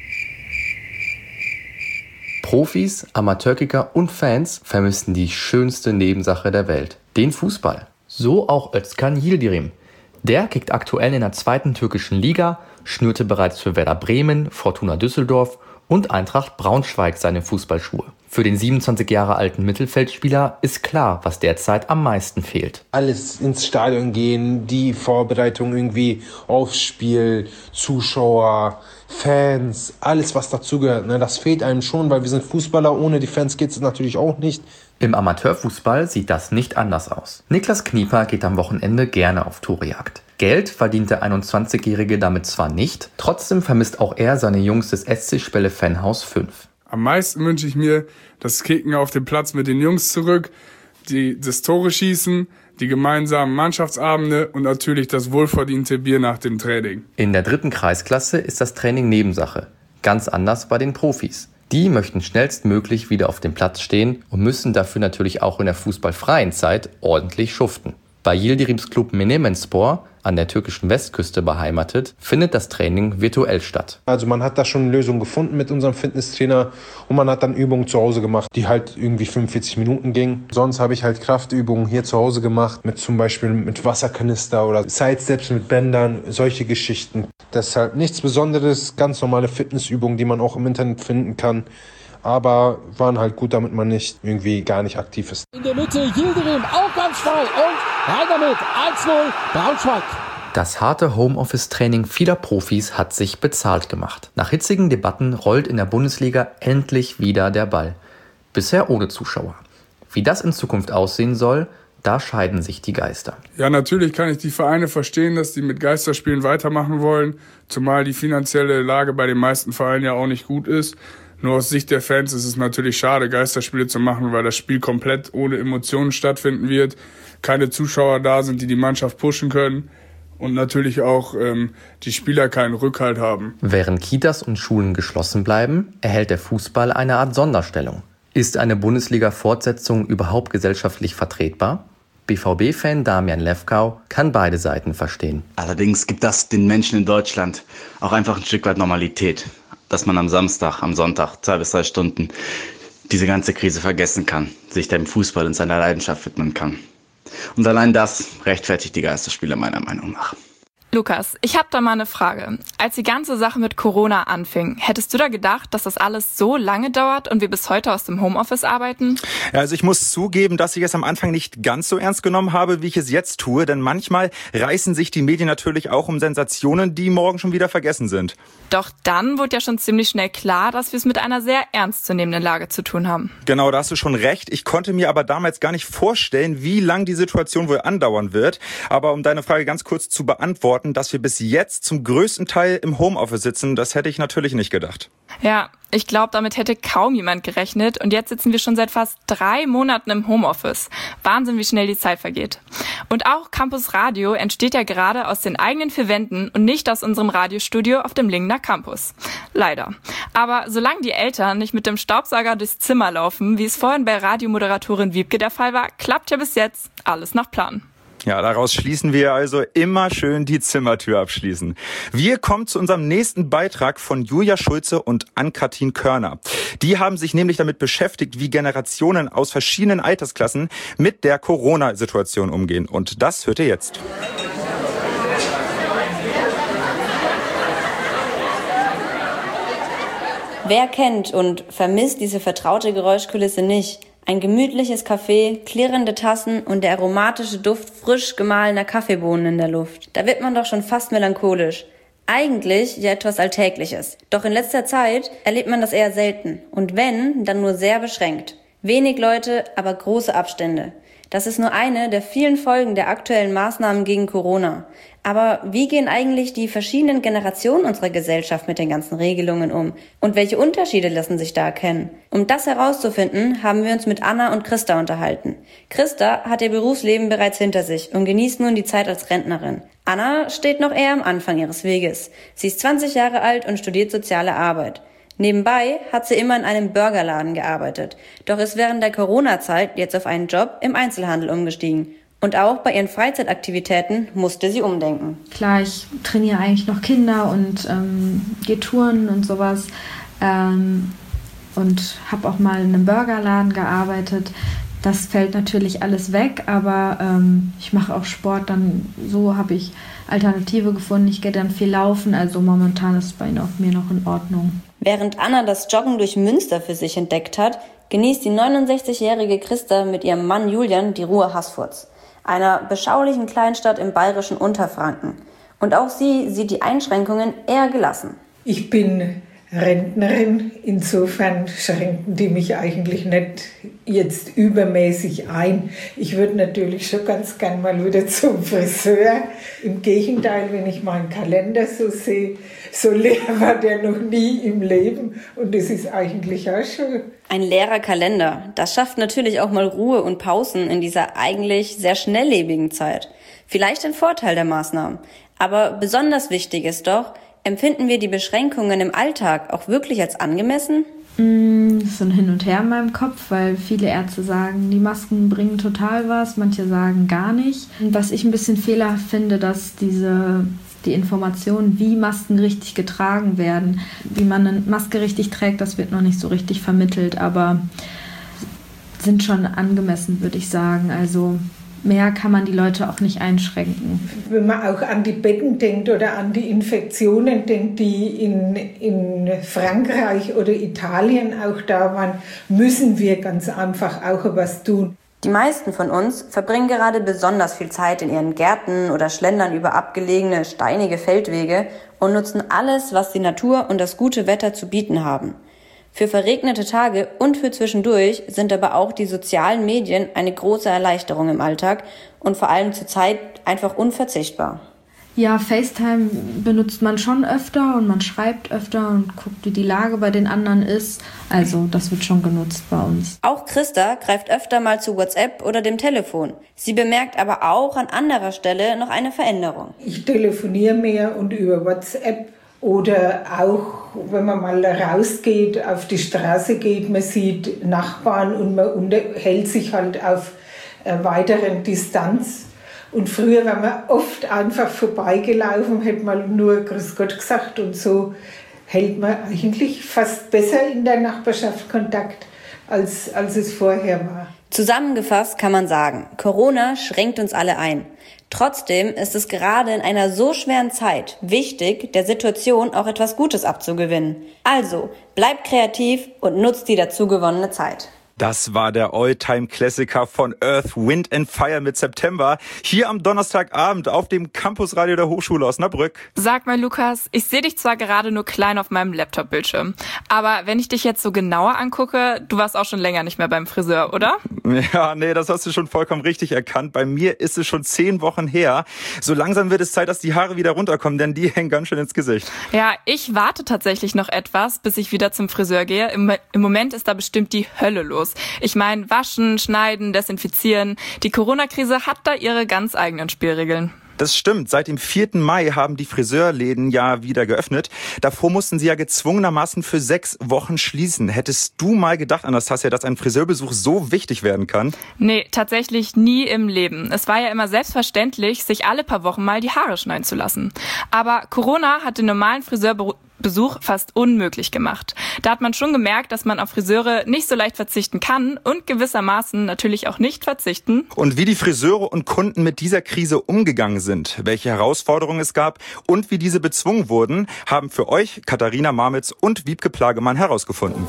Profis, Amateurkicker und Fans vermissen die schönste Nebensache der Welt, den Fußball. So auch Özkan Yildirim. Der kickt aktuell in der zweiten türkischen Liga, schnürte bereits für Werder Bremen, Fortuna Düsseldorf und Eintracht Braunschweig seine Fußballschuhe. Für den siebenundzwanzig Jahre alten Mittelfeldspieler ist klar, was derzeit am meisten fehlt. Alles ins Stadion gehen, die Vorbereitung irgendwie aufs Spiel, Zuschauer, Fans, alles was dazugehört, ne, das fehlt einem schon, weil wir sind Fußballer, ohne die Fans geht es natürlich auch nicht. Im Amateurfußball sieht das nicht anders aus. Niklas Knieper geht am Wochenende gerne auf Torejagd. Geld verdient der einundzwanzigjährige damit zwar nicht, trotzdem vermisst auch er seine Jungs des S C Spelle Fanhaus fünf. Am meisten wünsche ich mir das Kicken auf dem Platz mit den Jungs zurück, die, das Tore schießen, die gemeinsamen Mannschaftsabende und natürlich das wohlverdiente Bier nach dem Training. In der dritten Kreisklasse ist das Training Nebensache. Ganz anders bei den Profis. Die möchten schnellstmöglich wieder auf dem Platz stehen und müssen dafür natürlich auch in der fußballfreien Zeit ordentlich schuften. Bei Yildirims Club Menemenspor, an der türkischen Westküste beheimatet, findet das Training virtuell statt. Also man hat da schon eine Lösung gefunden mit unserem Fitnesstrainer und man hat dann Übungen zu Hause gemacht, die halt irgendwie fünfundvierzig Minuten gingen. Sonst habe ich halt Kraftübungen hier zu Hause gemacht, mit zum Beispiel mit Wasserkanister oder Sidesteps mit Bändern, solche Geschichten. Deshalb nichts Besonderes, ganz normale Fitnessübungen, die man auch im Internet finden kann. Aber waren halt gut, damit man nicht irgendwie gar nicht aktiv ist. In der Mitte Yildirim, auch ganz frei und rein damit, eins null Braunschweig. Das harte Homeoffice-Training vieler Profis hat sich bezahlt gemacht. Nach hitzigen Debatten rollt in der Bundesliga endlich wieder der Ball. Bisher ohne Zuschauer. Wie das in Zukunft aussehen soll, Da scheiden sich die Geister. Ja, natürlich kann ich die Vereine verstehen, dass die mit Geisterspielen weitermachen wollen, zumal die finanzielle Lage bei den meisten Vereinen ja auch nicht gut ist. Nur aus Sicht der Fans ist es natürlich schade, Geisterspiele zu machen, weil das Spiel komplett ohne Emotionen stattfinden wird, keine Zuschauer da sind, die die Mannschaft pushen können und natürlich auch ähm, die Spieler keinen Rückhalt haben. Während Kitas und Schulen geschlossen bleiben, erhält der Fußball eine Art Sonderstellung. Ist eine Bundesliga-Fortsetzung überhaupt gesellschaftlich vertretbar? B V B-Fan Damian Lefkau kann beide Seiten verstehen. Allerdings gibt das den Menschen in Deutschland auch einfach ein Stück weit Normalität, dass man am Samstag, am Sonntag, zwei bis drei Stunden diese ganze Krise vergessen kann, sich dem Fußball und seiner Leidenschaft widmen kann. Und allein das rechtfertigt die Geisterspiele meiner Meinung nach. Lukas, ich habe da mal eine Frage. Als die ganze Sache mit Corona anfing, hättest du da gedacht, dass das alles so lange dauert und wir bis heute aus dem Homeoffice arbeiten? Ja, also ich muss zugeben, dass ich es am Anfang nicht ganz so ernst genommen habe, wie ich es jetzt tue, denn manchmal reißen sich die Medien natürlich auch um Sensationen, die morgen schon wieder vergessen sind. Doch dann wurde ja schon ziemlich schnell klar, dass wir es mit einer sehr ernstzunehmenden Lage zu tun haben. Genau, da hast du schon recht. Ich konnte mir aber damals gar nicht vorstellen, wie lang die Situation wohl andauern wird. Aber um deine Frage ganz kurz zu beantworten, dass wir bis jetzt zum größten Teil im Homeoffice sitzen, das hätte ich natürlich nicht gedacht. Ja, ich glaube, damit hätte kaum jemand gerechnet. Und jetzt sitzen wir schon seit fast drei Monaten im Homeoffice. Wahnsinn, wie schnell die Zeit vergeht. Und auch Campus Radio entsteht ja gerade aus den eigenen vier Wänden und nicht aus unserem Radiostudio auf dem Lingener Campus. Leider. Aber solange die Eltern nicht mit dem Staubsauger durchs Zimmer laufen, wie es vorhin bei Radiomoderatorin Wiebke der Fall war, klappt ja bis jetzt alles nach Plan. Ja, daraus schließen wir also immer schön die Zimmertür abschließen. Wir kommen zu unserem nächsten Beitrag von Julia Schulze und Ann-Kathrin Körner. Die haben sich nämlich damit beschäftigt, wie Generationen aus verschiedenen Altersklassen mit der Corona-Situation umgehen. Und das hört ihr jetzt. Wer kennt und vermisst diese vertraute Geräuschkulisse nicht? Ein gemütliches Café, klirrende Tassen und der aromatische Duft frisch gemahlener Kaffeebohnen in der Luft. Da wird man doch schon fast melancholisch. Eigentlich ja etwas Alltägliches. Doch in letzter Zeit erlebt man das eher selten. Und wenn, dann nur sehr beschränkt. Wenig Leute, aber große Abstände. Das ist nur eine der vielen Folgen der aktuellen Maßnahmen gegen Corona. Aber wie gehen eigentlich die verschiedenen Generationen unserer Gesellschaft mit den ganzen Regelungen um? Und welche Unterschiede lassen sich da erkennen? Um das herauszufinden, haben wir uns mit Anna und Christa unterhalten. Christa hat ihr Berufsleben bereits hinter sich und genießt nun die Zeit als Rentnerin. Anna steht noch eher am Anfang ihres Weges. Sie ist zwanzig Jahre alt und studiert soziale Arbeit. Nebenbei hat sie immer in einem Burgerladen gearbeitet, doch ist während der Corona-Zeit jetzt auf einen Job im Einzelhandel umgestiegen. Und auch bei ihren Freizeitaktivitäten musste sie umdenken. Klar, ich trainiere eigentlich noch Kinder und ähm, gehe Touren und sowas ähm, und habe auch mal in einem Burgerladen gearbeitet. Das fällt natürlich alles weg, aber ähm, ich mache auch Sport, dann so habe ich Alternative gefunden. Ich gehe dann viel laufen, also momentan ist es bei mir noch in Ordnung. Während Anna das Joggen durch Münster für sich entdeckt hat, genießt die neunundsechzigjährige Christa mit ihrem Mann Julian die Ruhe Haßfurts, einer beschaulichen Kleinstadt im bayerischen Unterfranken. Und auch sie sieht die Einschränkungen eher gelassen. Ich bin Rentnerin, insofern schränken die mich eigentlich nicht jetzt übermäßig ein. Ich würde natürlich schon ganz gern mal wieder zum Friseur. Im Gegenteil, wenn ich meinen Kalender so sehe, so leer war der noch nie im Leben und das ist eigentlich auch schön. Ein leerer Kalender, das schafft natürlich auch mal Ruhe und Pausen in dieser eigentlich sehr schnelllebigen Zeit. Vielleicht ein Vorteil der Maßnahmen, aber besonders wichtig ist doch, empfinden wir die Beschränkungen im Alltag auch wirklich als angemessen? Das ist so ein Hin und Her in meinem Kopf, weil viele Ärzte sagen, die Masken bringen total was, manche sagen gar nicht. Und was ich ein bisschen fehlerhaft finde, dass diese die Informationen, wie Masken richtig getragen werden, wie man eine Maske richtig trägt, das wird noch nicht so richtig vermittelt, aber sind schon angemessen, würde ich sagen. Also mehr kann man die Leute auch nicht einschränken. Wenn man auch an die Betten denkt oder an die Infektionen denkt, die in, in Frankreich oder Italien auch da waren, müssen wir ganz einfach auch was tun. Die meisten von uns verbringen gerade besonders viel Zeit in ihren Gärten oder schlendern über abgelegene, steinige Feldwege und nutzen alles, was die Natur und das gute Wetter zu bieten haben. Für verregnete Tage und für zwischendurch sind aber auch die sozialen Medien eine große Erleichterung im Alltag und vor allem zur Zeit einfach unverzichtbar. Ja, FaceTime benutzt man schon öfter und man schreibt öfter und guckt, wie die Lage bei den anderen ist. Also das wird schon genutzt bei uns. Auch Christa greift öfter mal zu WhatsApp oder dem Telefon. Sie bemerkt aber auch an anderer Stelle noch eine Veränderung. Ich telefoniere mehr und über WhatsApp oder auch, wenn man mal rausgeht, auf die Straße geht, man sieht Nachbarn und man unterhält sich halt auf äh, weiteren Distanz. Und früher, wenn man oft einfach vorbeigelaufen, hätte man nur Grüß Gott gesagt und so hält man eigentlich fast besser in der Nachbarschaft Kontakt, als, als es vorher war. Zusammengefasst kann man sagen, Corona schränkt uns alle ein. Trotzdem ist es gerade in einer so schweren Zeit wichtig, der Situation auch etwas Gutes abzugewinnen. Also, bleibt kreativ und nutzt die dazu gewonnene Zeit. Das war der All-Time-Klassiker von Earth, Wind and Fire mit September. Hier am Donnerstagabend auf dem Campusradio der Hochschule Osnabrück. Sag mal, Lukas, ich sehe dich zwar gerade nur klein auf meinem Laptop-Bildschirm, aber wenn ich dich jetzt so genauer angucke, du warst auch schon länger nicht mehr beim Friseur, oder? Ja, nee, das hast du schon vollkommen richtig erkannt. Bei mir ist es schon zehn Wochen her. So langsam wird es Zeit, dass die Haare wieder runterkommen, denn die hängen ganz schön ins Gesicht. Ja, ich warte tatsächlich noch etwas, bis ich wieder zum Friseur gehe. Im, im Moment ist da bestimmt die Hölle los. Ich meine, waschen, schneiden, desinfizieren. Die Corona-Krise hat da ihre ganz eigenen Spielregeln. Das stimmt. Seit dem vierten Mai haben die Friseurläden ja wieder geöffnet. Davor mussten sie ja gezwungenermaßen für sechs Wochen schließen. Hättest du mal gedacht, Anastasia, dass ein Friseurbesuch so wichtig werden kann? Nee, tatsächlich nie im Leben. Es war ja immer selbstverständlich, sich alle paar Wochen mal die Haare schneiden zu lassen. Aber Corona hat den normalen Friseurbesuch Besuch fast unmöglich gemacht. Da hat man schon gemerkt, dass man auf Friseure nicht so leicht verzichten kann und gewissermaßen natürlich auch nicht verzichten. Und wie die Friseure und Kunden mit dieser Krise umgegangen sind, welche Herausforderungen es gab und wie diese bezwungen wurden, haben für euch Katharina Marmitz und Wiebke Plagemann herausgefunden.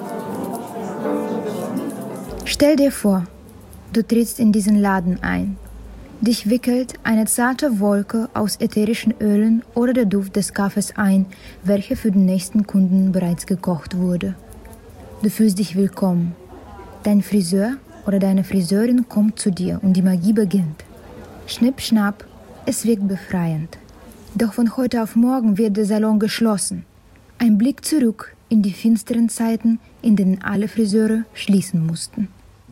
Stell dir vor, du trittst in diesen Laden ein. Dich wickelt eine zarte Wolke aus ätherischen Ölen oder der Duft des Kaffees ein, welcher für den nächsten Kunden bereits gekocht wurde. Du fühlst dich willkommen. Dein Friseur oder deine Friseurin kommt zu dir und die Magie beginnt. Schnipp, schnapp, es wirkt befreiend. Doch von heute auf morgen wird der Salon geschlossen. Ein Blick zurück in die finsteren Zeiten, in denen alle Friseure schließen mussten.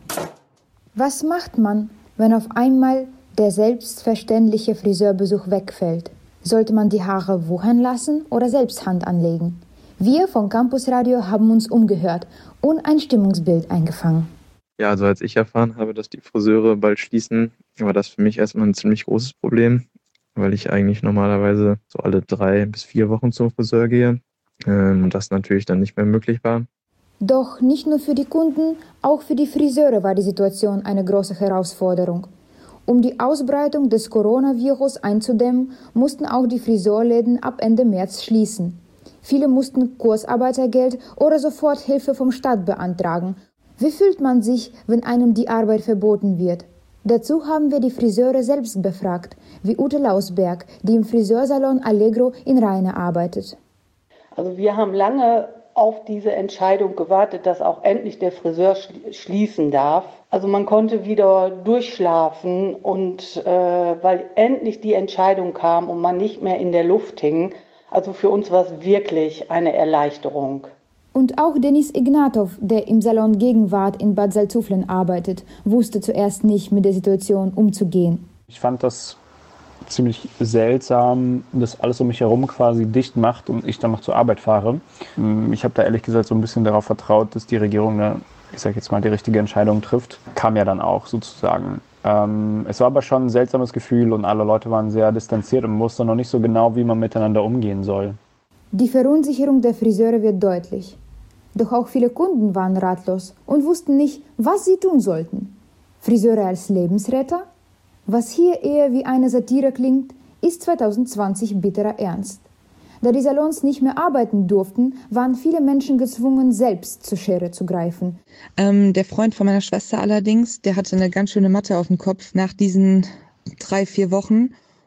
Was macht man, wenn auf einmal der selbstverständliche Friseurbesuch wegfällt? Sollte man die Haare wuchern lassen oder selbst Hand anlegen? Wir von Campus Radio haben uns umgehört und ein Stimmungsbild eingefangen. Ja, also als ich erfahren habe, dass die Friseure bald schließen, war das für mich erstmal ein ziemlich großes Problem, weil ich eigentlich normalerweise so alle drei bis vier Wochen zum Friseur gehe ähm, und das natürlich dann nicht mehr möglich war. Doch nicht nur für die Kunden, auch für die Friseure war die Situation eine große Herausforderung. Um die Ausbreitung des Coronavirus einzudämmen, mussten auch die Friseurläden ab Ende März schließen. Viele mussten Kurzarbeitergeld oder Soforthilfe vom Staat beantragen. Wie fühlt man sich, wenn einem die Arbeit verboten wird? Dazu haben wir die Friseure selbst befragt, wie Ute Lausberg, die im Friseursalon Allegro in Rheine arbeitet. Also wir haben lange auf diese Entscheidung gewartet, dass auch endlich der Friseur schließen darf. Also man konnte wieder durchschlafen und äh, weil endlich die Entscheidung kam und man nicht mehr in der Luft hing. Also für uns war es wirklich eine Erleichterung. Und auch Denis Ignatow, der im Salon Gegenwart in Bad Salzuflen arbeitet, wusste zuerst nicht, mit der Situation umzugehen. Ich fand das ziemlich seltsam, dass alles um mich herum quasi dicht macht und ich dann noch zur Arbeit fahre. Ich habe da ehrlich gesagt so ein bisschen darauf vertraut, dass die Regierung eine, ich sage jetzt mal, die richtige Entscheidung trifft. Kam ja dann auch sozusagen. Ähm, es war aber schon ein seltsames Gefühl und alle Leute waren sehr distanziert und wussten noch nicht so genau, wie man miteinander umgehen soll. Die Verunsicherung der Friseure wird deutlich. Doch auch viele Kunden waren ratlos und wussten nicht, was sie tun sollten. Friseure als Lebensretter? Was hier eher wie eine Satire klingt, ist zwanzig zwanzig bitterer Ernst. Da die Salons nicht mehr arbeiten durften, waren viele Menschen gezwungen, selbst zur Schere zu greifen. Ähm, der Freund von meiner Schwester allerdings, der hatte eine ganz schöne Matte auf dem Kopf nach diesen drei, vier Wochen.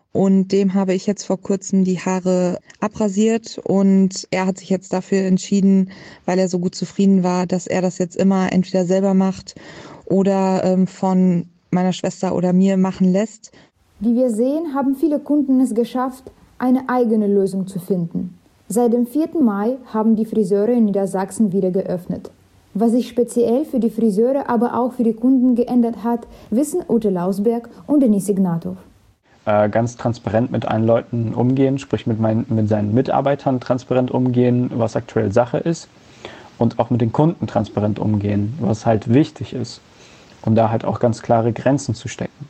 Und dem habe ich jetzt vor kurzem die Haare abrasiert und er hat sich jetzt dafür entschieden, weil er so gut zufrieden war, dass er das jetzt immer entweder selber macht oder ähm, von meiner Schwester oder mir machen lässt. Wie wir sehen, haben viele Kunden es geschafft, eine eigene Lösung zu finden. Seit dem vierten Mai haben die Friseure in Niedersachsen wieder geöffnet. Was sich speziell für die Friseure, aber auch für die Kunden geändert hat, wissen Ute Lausberg und Denise Ignatow. Ganz transparent mit allen Leuten umgehen, sprich mit, meinen, mit seinen Mitarbeitern transparent umgehen, was aktuell Sache ist und auch mit den Kunden transparent umgehen, was halt wichtig ist und da halt auch ganz klare Grenzen zu stecken.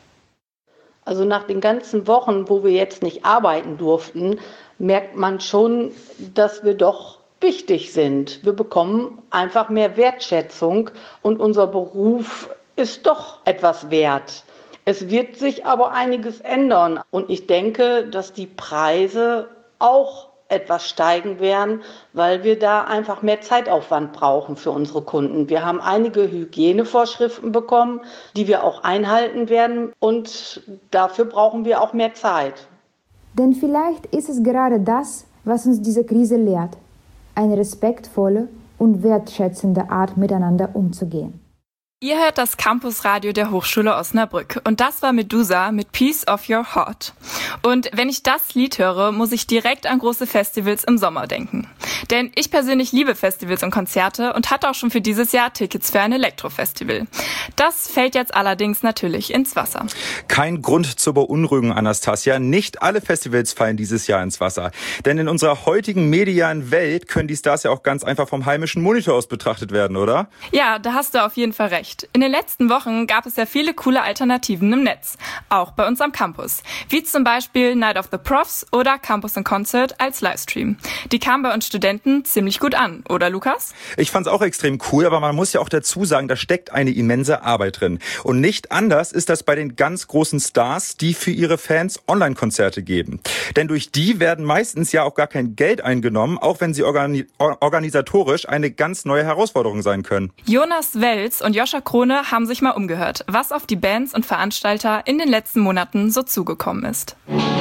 Also nach den ganzen Wochen, wo wir jetzt nicht arbeiten durften, merkt man schon, dass wir doch wichtig sind. Wir bekommen einfach mehr Wertschätzung und unser Beruf ist doch etwas wert. Es wird sich aber einiges ändern und ich denke, dass die Preise auch etwas steigen werden, weil wir da einfach mehr Zeitaufwand brauchen für unsere Kunden. Wir haben einige Hygienevorschriften bekommen, die wir auch einhalten werden und dafür brauchen wir auch mehr Zeit. Denn vielleicht ist es gerade das, was uns diese Krise lehrt, eine respektvolle und wertschätzende Art miteinander umzugehen. Ihr hört das Campusradio der Hochschule Osnabrück und das war Medusa mit Piece of Your Heart. Und wenn ich das Lied höre, muss ich direkt an große Festivals im Sommer denken. Denn ich persönlich liebe Festivals und Konzerte und hatte auch schon für dieses Jahr Tickets für ein Elektrofestival. Das fällt jetzt allerdings natürlich ins Wasser. Kein Grund zur Beunruhigung, Anastasia. Nicht alle Festivals fallen dieses Jahr ins Wasser. Denn in unserer heutigen medialen Welt können die Stars ja auch ganz einfach vom heimischen Monitor aus betrachtet werden, oder? Ja, da hast du auf jeden Fall recht. In den letzten Wochen gab es ja viele coole Alternativen im Netz, auch bei uns am Campus, wie zum Beispiel Night of the Profs oder Campus in Concert als Livestream. Die kamen bei uns Studenten ziemlich gut an, oder Lukas? Ich fand's auch extrem cool, aber man muss ja auch dazu sagen, da steckt eine immense Arbeit drin. Und nicht anders ist das bei den ganz großen Stars, die für ihre Fans Online-Konzerte geben. Denn durch die werden meistens ja auch gar kein Geld eingenommen, auch wenn sie organi- organisatorisch eine ganz neue Herausforderung sein können. Jonas Wels und Joscha Krone haben sich mal umgehört, was auf die Bands und Veranstalter in den letzten Monaten so zugekommen ist.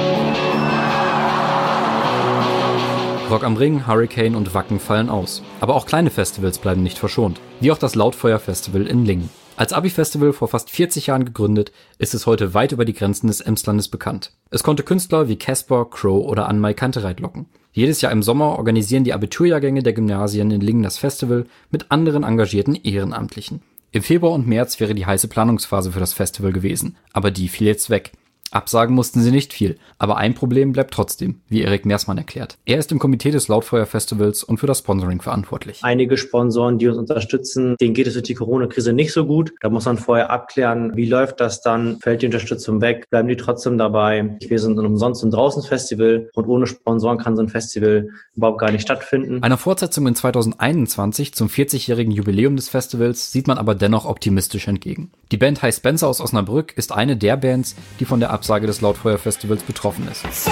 Rock am Ring, Hurricane und Wacken fallen aus. Aber auch kleine Festivals bleiben nicht verschont, wie auch das Lautfeuer-Festival in Lingen. Als Abi-Festival vor fast vierzig Jahren gegründet, ist es heute weit über die Grenzen des Emslandes bekannt. Es konnte Künstler wie Casper, Crow oder Anmai Kantereit locken. Jedes Jahr im Sommer organisieren die Abiturjahrgänge der Gymnasien in Lingen das Festival mit anderen engagierten Ehrenamtlichen. Im Februar und März wäre die heiße Planungsphase für das Festival gewesen, aber die fiel jetzt weg. Absagen mussten sie nicht viel, aber ein Problem bleibt trotzdem, wie Erik Meersmann erklärt. Er ist im Komitee des Lautfeuer-Festivals und für das Sponsoring verantwortlich. Einige Sponsoren, die uns unterstützen, denen geht es durch die Corona-Krise nicht so gut. Da muss man vorher abklären, wie läuft das dann? Fällt die Unterstützung weg? Bleiben die trotzdem dabei? Wir sind ein Umsonst- und Draußen-Festival und ohne Sponsoren kann so ein Festival überhaupt gar nicht stattfinden. Einer Fortsetzung in zweitausendeinundzwanzig zum vierzigjährigen Jubiläum des Festivals sieht man aber dennoch optimistisch entgegen. Die Band Hi Spencer aus Osnabrück ist eine der Bands, die von der Absage des Lautfeuer-Festivals betroffen ist. Von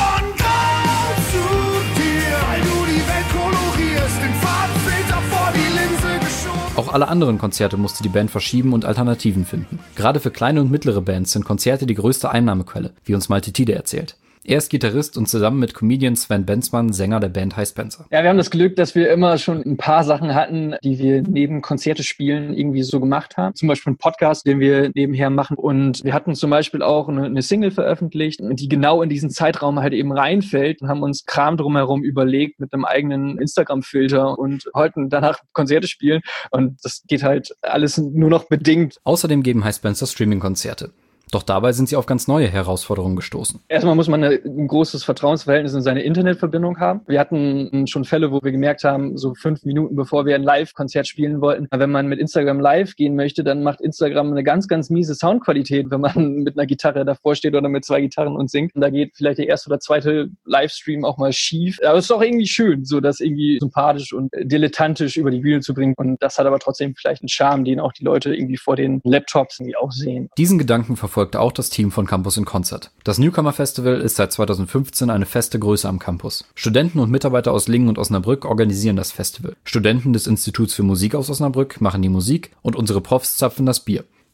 Grau zu dir, weil du die Welt kolorierst, den Farbenfilter vor die Linse geschoben. Auch alle anderen Konzerte musste die Band verschieben und Alternativen finden. Gerade für kleine und mittlere Bands sind Konzerte die größte Einnahmequelle, wie uns Malte Tide erzählt. Er ist Gitarrist und zusammen mit Comedian Sven Benzmann Sänger der Band Hi Spencer. Ja, wir haben das Glück, dass wir immer schon ein paar Sachen hatten, die wir neben Konzerte spielen irgendwie so gemacht haben. Zum Beispiel einen Podcast, den wir nebenher machen. Und wir hatten zum Beispiel auch eine, eine Single veröffentlicht, die genau in diesen Zeitraum halt eben reinfällt und haben uns Kram drumherum überlegt mit einem eigenen Instagram-Filter und wollten danach Konzerte spielen. Und das geht halt alles nur noch bedingt. Außerdem geben Hi Spencer Streaming-Konzerte. Doch dabei sind sie auf ganz neue Herausforderungen gestoßen. Erstmal muss man eine, ein großes Vertrauensverhältnis in seine Internetverbindung haben. Wir hatten schon Fälle, wo wir gemerkt haben, so fünf Minuten bevor wir ein Live-Konzert spielen wollten, wenn man mit Instagram live gehen möchte, dann macht Instagram eine ganz, ganz miese Soundqualität, wenn man mit einer Gitarre davor steht oder mit zwei Gitarren und singt. Und da geht vielleicht der erste oder zweite Livestream auch mal schief. Aber es ist auch irgendwie schön, so das irgendwie sympathisch und dilettantisch über die Bühne zu bringen. Und das hat aber trotzdem vielleicht einen Charme, den auch die Leute irgendwie vor den Laptops irgendwie auch sehen. Diesen Gedanken verfolgt folgte auch das Team von Campus in Concert. Das Newcomer Festival ist seit zweitausendfünfzehn eine feste Größe am Campus. Studenten und Mitarbeiter aus Lingen und Osnabrück organisieren das Festival. Studenten des Instituts für Musik aus Osnabrück machen die Musik und unsere Profs zapfen das Bier.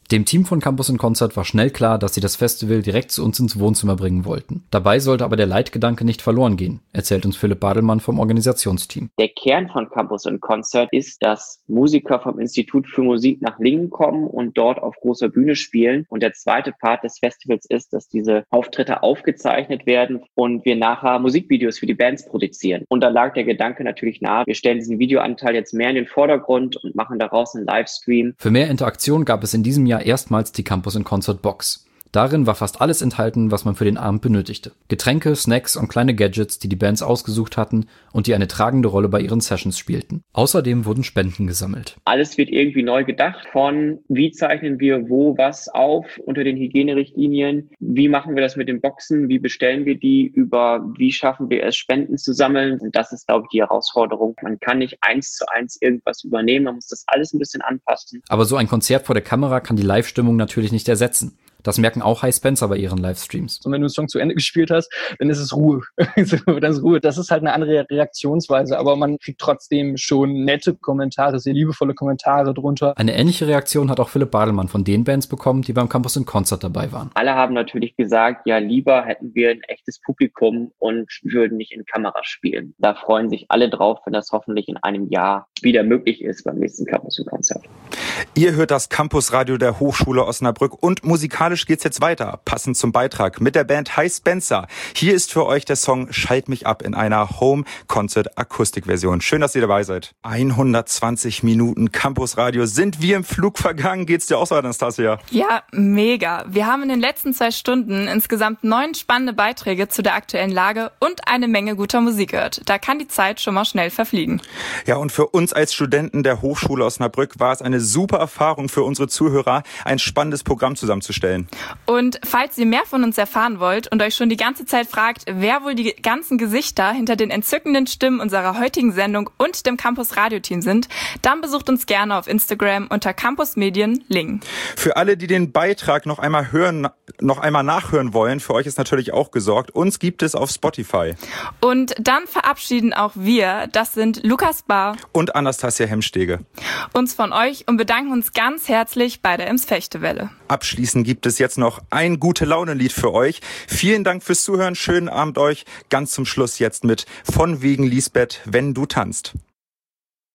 Dem Team von Campus in Concert war schnell klar, dass sie das Festival direkt zu uns ins Wohnzimmer bringen wollten. Dabei sollte aber der Leitgedanke nicht verloren gehen, erzählt uns Philipp Badelmann vom Organisationsteam. Der Kern von Campus in Concert ist, dass Musiker vom Institut für Musik nach Lingen kommen und dort auf großer Bühne spielen. Und der zweite Part des Festivals ist, dass diese Auftritte aufgezeichnet werden und wir nachher Musikvideos für die Bands produzieren. Und da lag der Gedanke natürlich nahe, wir stellen diesen Videoanteil jetzt mehr in den Vordergrund und machen daraus einen Livestream. Für mehr Interaktion gab es in diesem Jahr erstmals die Campus in Concert Box. Darin war fast alles enthalten, was man für den Abend benötigte. Getränke, Snacks und kleine Gadgets, die die Bands ausgesucht hatten und die eine tragende Rolle bei ihren Sessions spielten. Außerdem wurden Spenden gesammelt. Alles wird irgendwie neu gedacht, von wie zeichnen wir wo was auf unter den Hygienerichtlinien, wie machen wir das mit den Boxen, wie bestellen wir die, über wie schaffen wir es, Spenden zu sammeln. Und das ist, glaube ich, die Herausforderung. Man kann nicht eins zu eins irgendwas übernehmen, man muss das alles ein bisschen anpassen. Aber so ein Konzert vor der Kamera kann die Live-Stimmung natürlich nicht ersetzen. Das merken auch High Spencer bei ihren Livestreams. Und wenn du einen Song zu Ende gespielt hast, dann ist es Ruhe. Dann ist Ruhe. Das ist halt eine andere Reaktionsweise, aber man kriegt trotzdem schon nette Kommentare, sehr liebevolle Kommentare drunter. Eine ähnliche Reaktion hat auch Philipp Badelmann von den Bands bekommen, die beim Campus in Concert dabei waren. Alle haben natürlich gesagt, ja, lieber hätten wir ein echtes Publikum und würden nicht in Kamera spielen. Da freuen sich alle drauf, wenn das hoffentlich in einem Jahr wieder möglich ist beim nächsten Campus in Concert. Ihr hört das Campusradio der Hochschule Osnabrück und musikalisch geht's jetzt weiter, passend zum Beitrag mit der Band High Spencer. Hier ist für euch der Song Schalt mich ab in einer Home-Concert-Akustikversion. Schön, dass ihr dabei seid. hundertzwanzig Minuten Campusradio sind wie im Flug vergangen. Geht's dir auch so, Anastasia? Ja, mega. Wir haben in den letzten zwei Stunden insgesamt neun spannende Beiträge zu der aktuellen Lage und eine Menge guter Musik gehört. Da kann die Zeit schon mal schnell verfliegen. Ja, und für uns als Studenten der Hochschule Osnabrück war es eine super Erfahrung für unsere Zuhörer, ein spannendes Programm zusammenzustellen. Und falls ihr mehr von uns erfahren wollt und euch schon die ganze Zeit fragt, wer wohl die ganzen Gesichter hinter den entzückenden Stimmen unserer heutigen Sendung und dem Campus Radio Team sind, dann besucht uns gerne auf Instagram unter Campus Medien Lingen. Für alle, die den Beitrag noch einmal hören, noch einmal nachhören wollen, für euch ist natürlich auch gesorgt. Uns gibt es auf Spotify. Und dann verabschieden auch wir, das sind Lukas Bahr und Anastasia Hemstege, uns von euch und bedanken uns ganz herzlich bei der Ems Fechtewelle. Abschließend gibt es jetzt noch ein Gute-Laune-Lied für euch. Vielen Dank fürs Zuhören, schönen Abend euch. Ganz zum Schluss jetzt mit Von wegen Lisbeth, wenn du tanzt.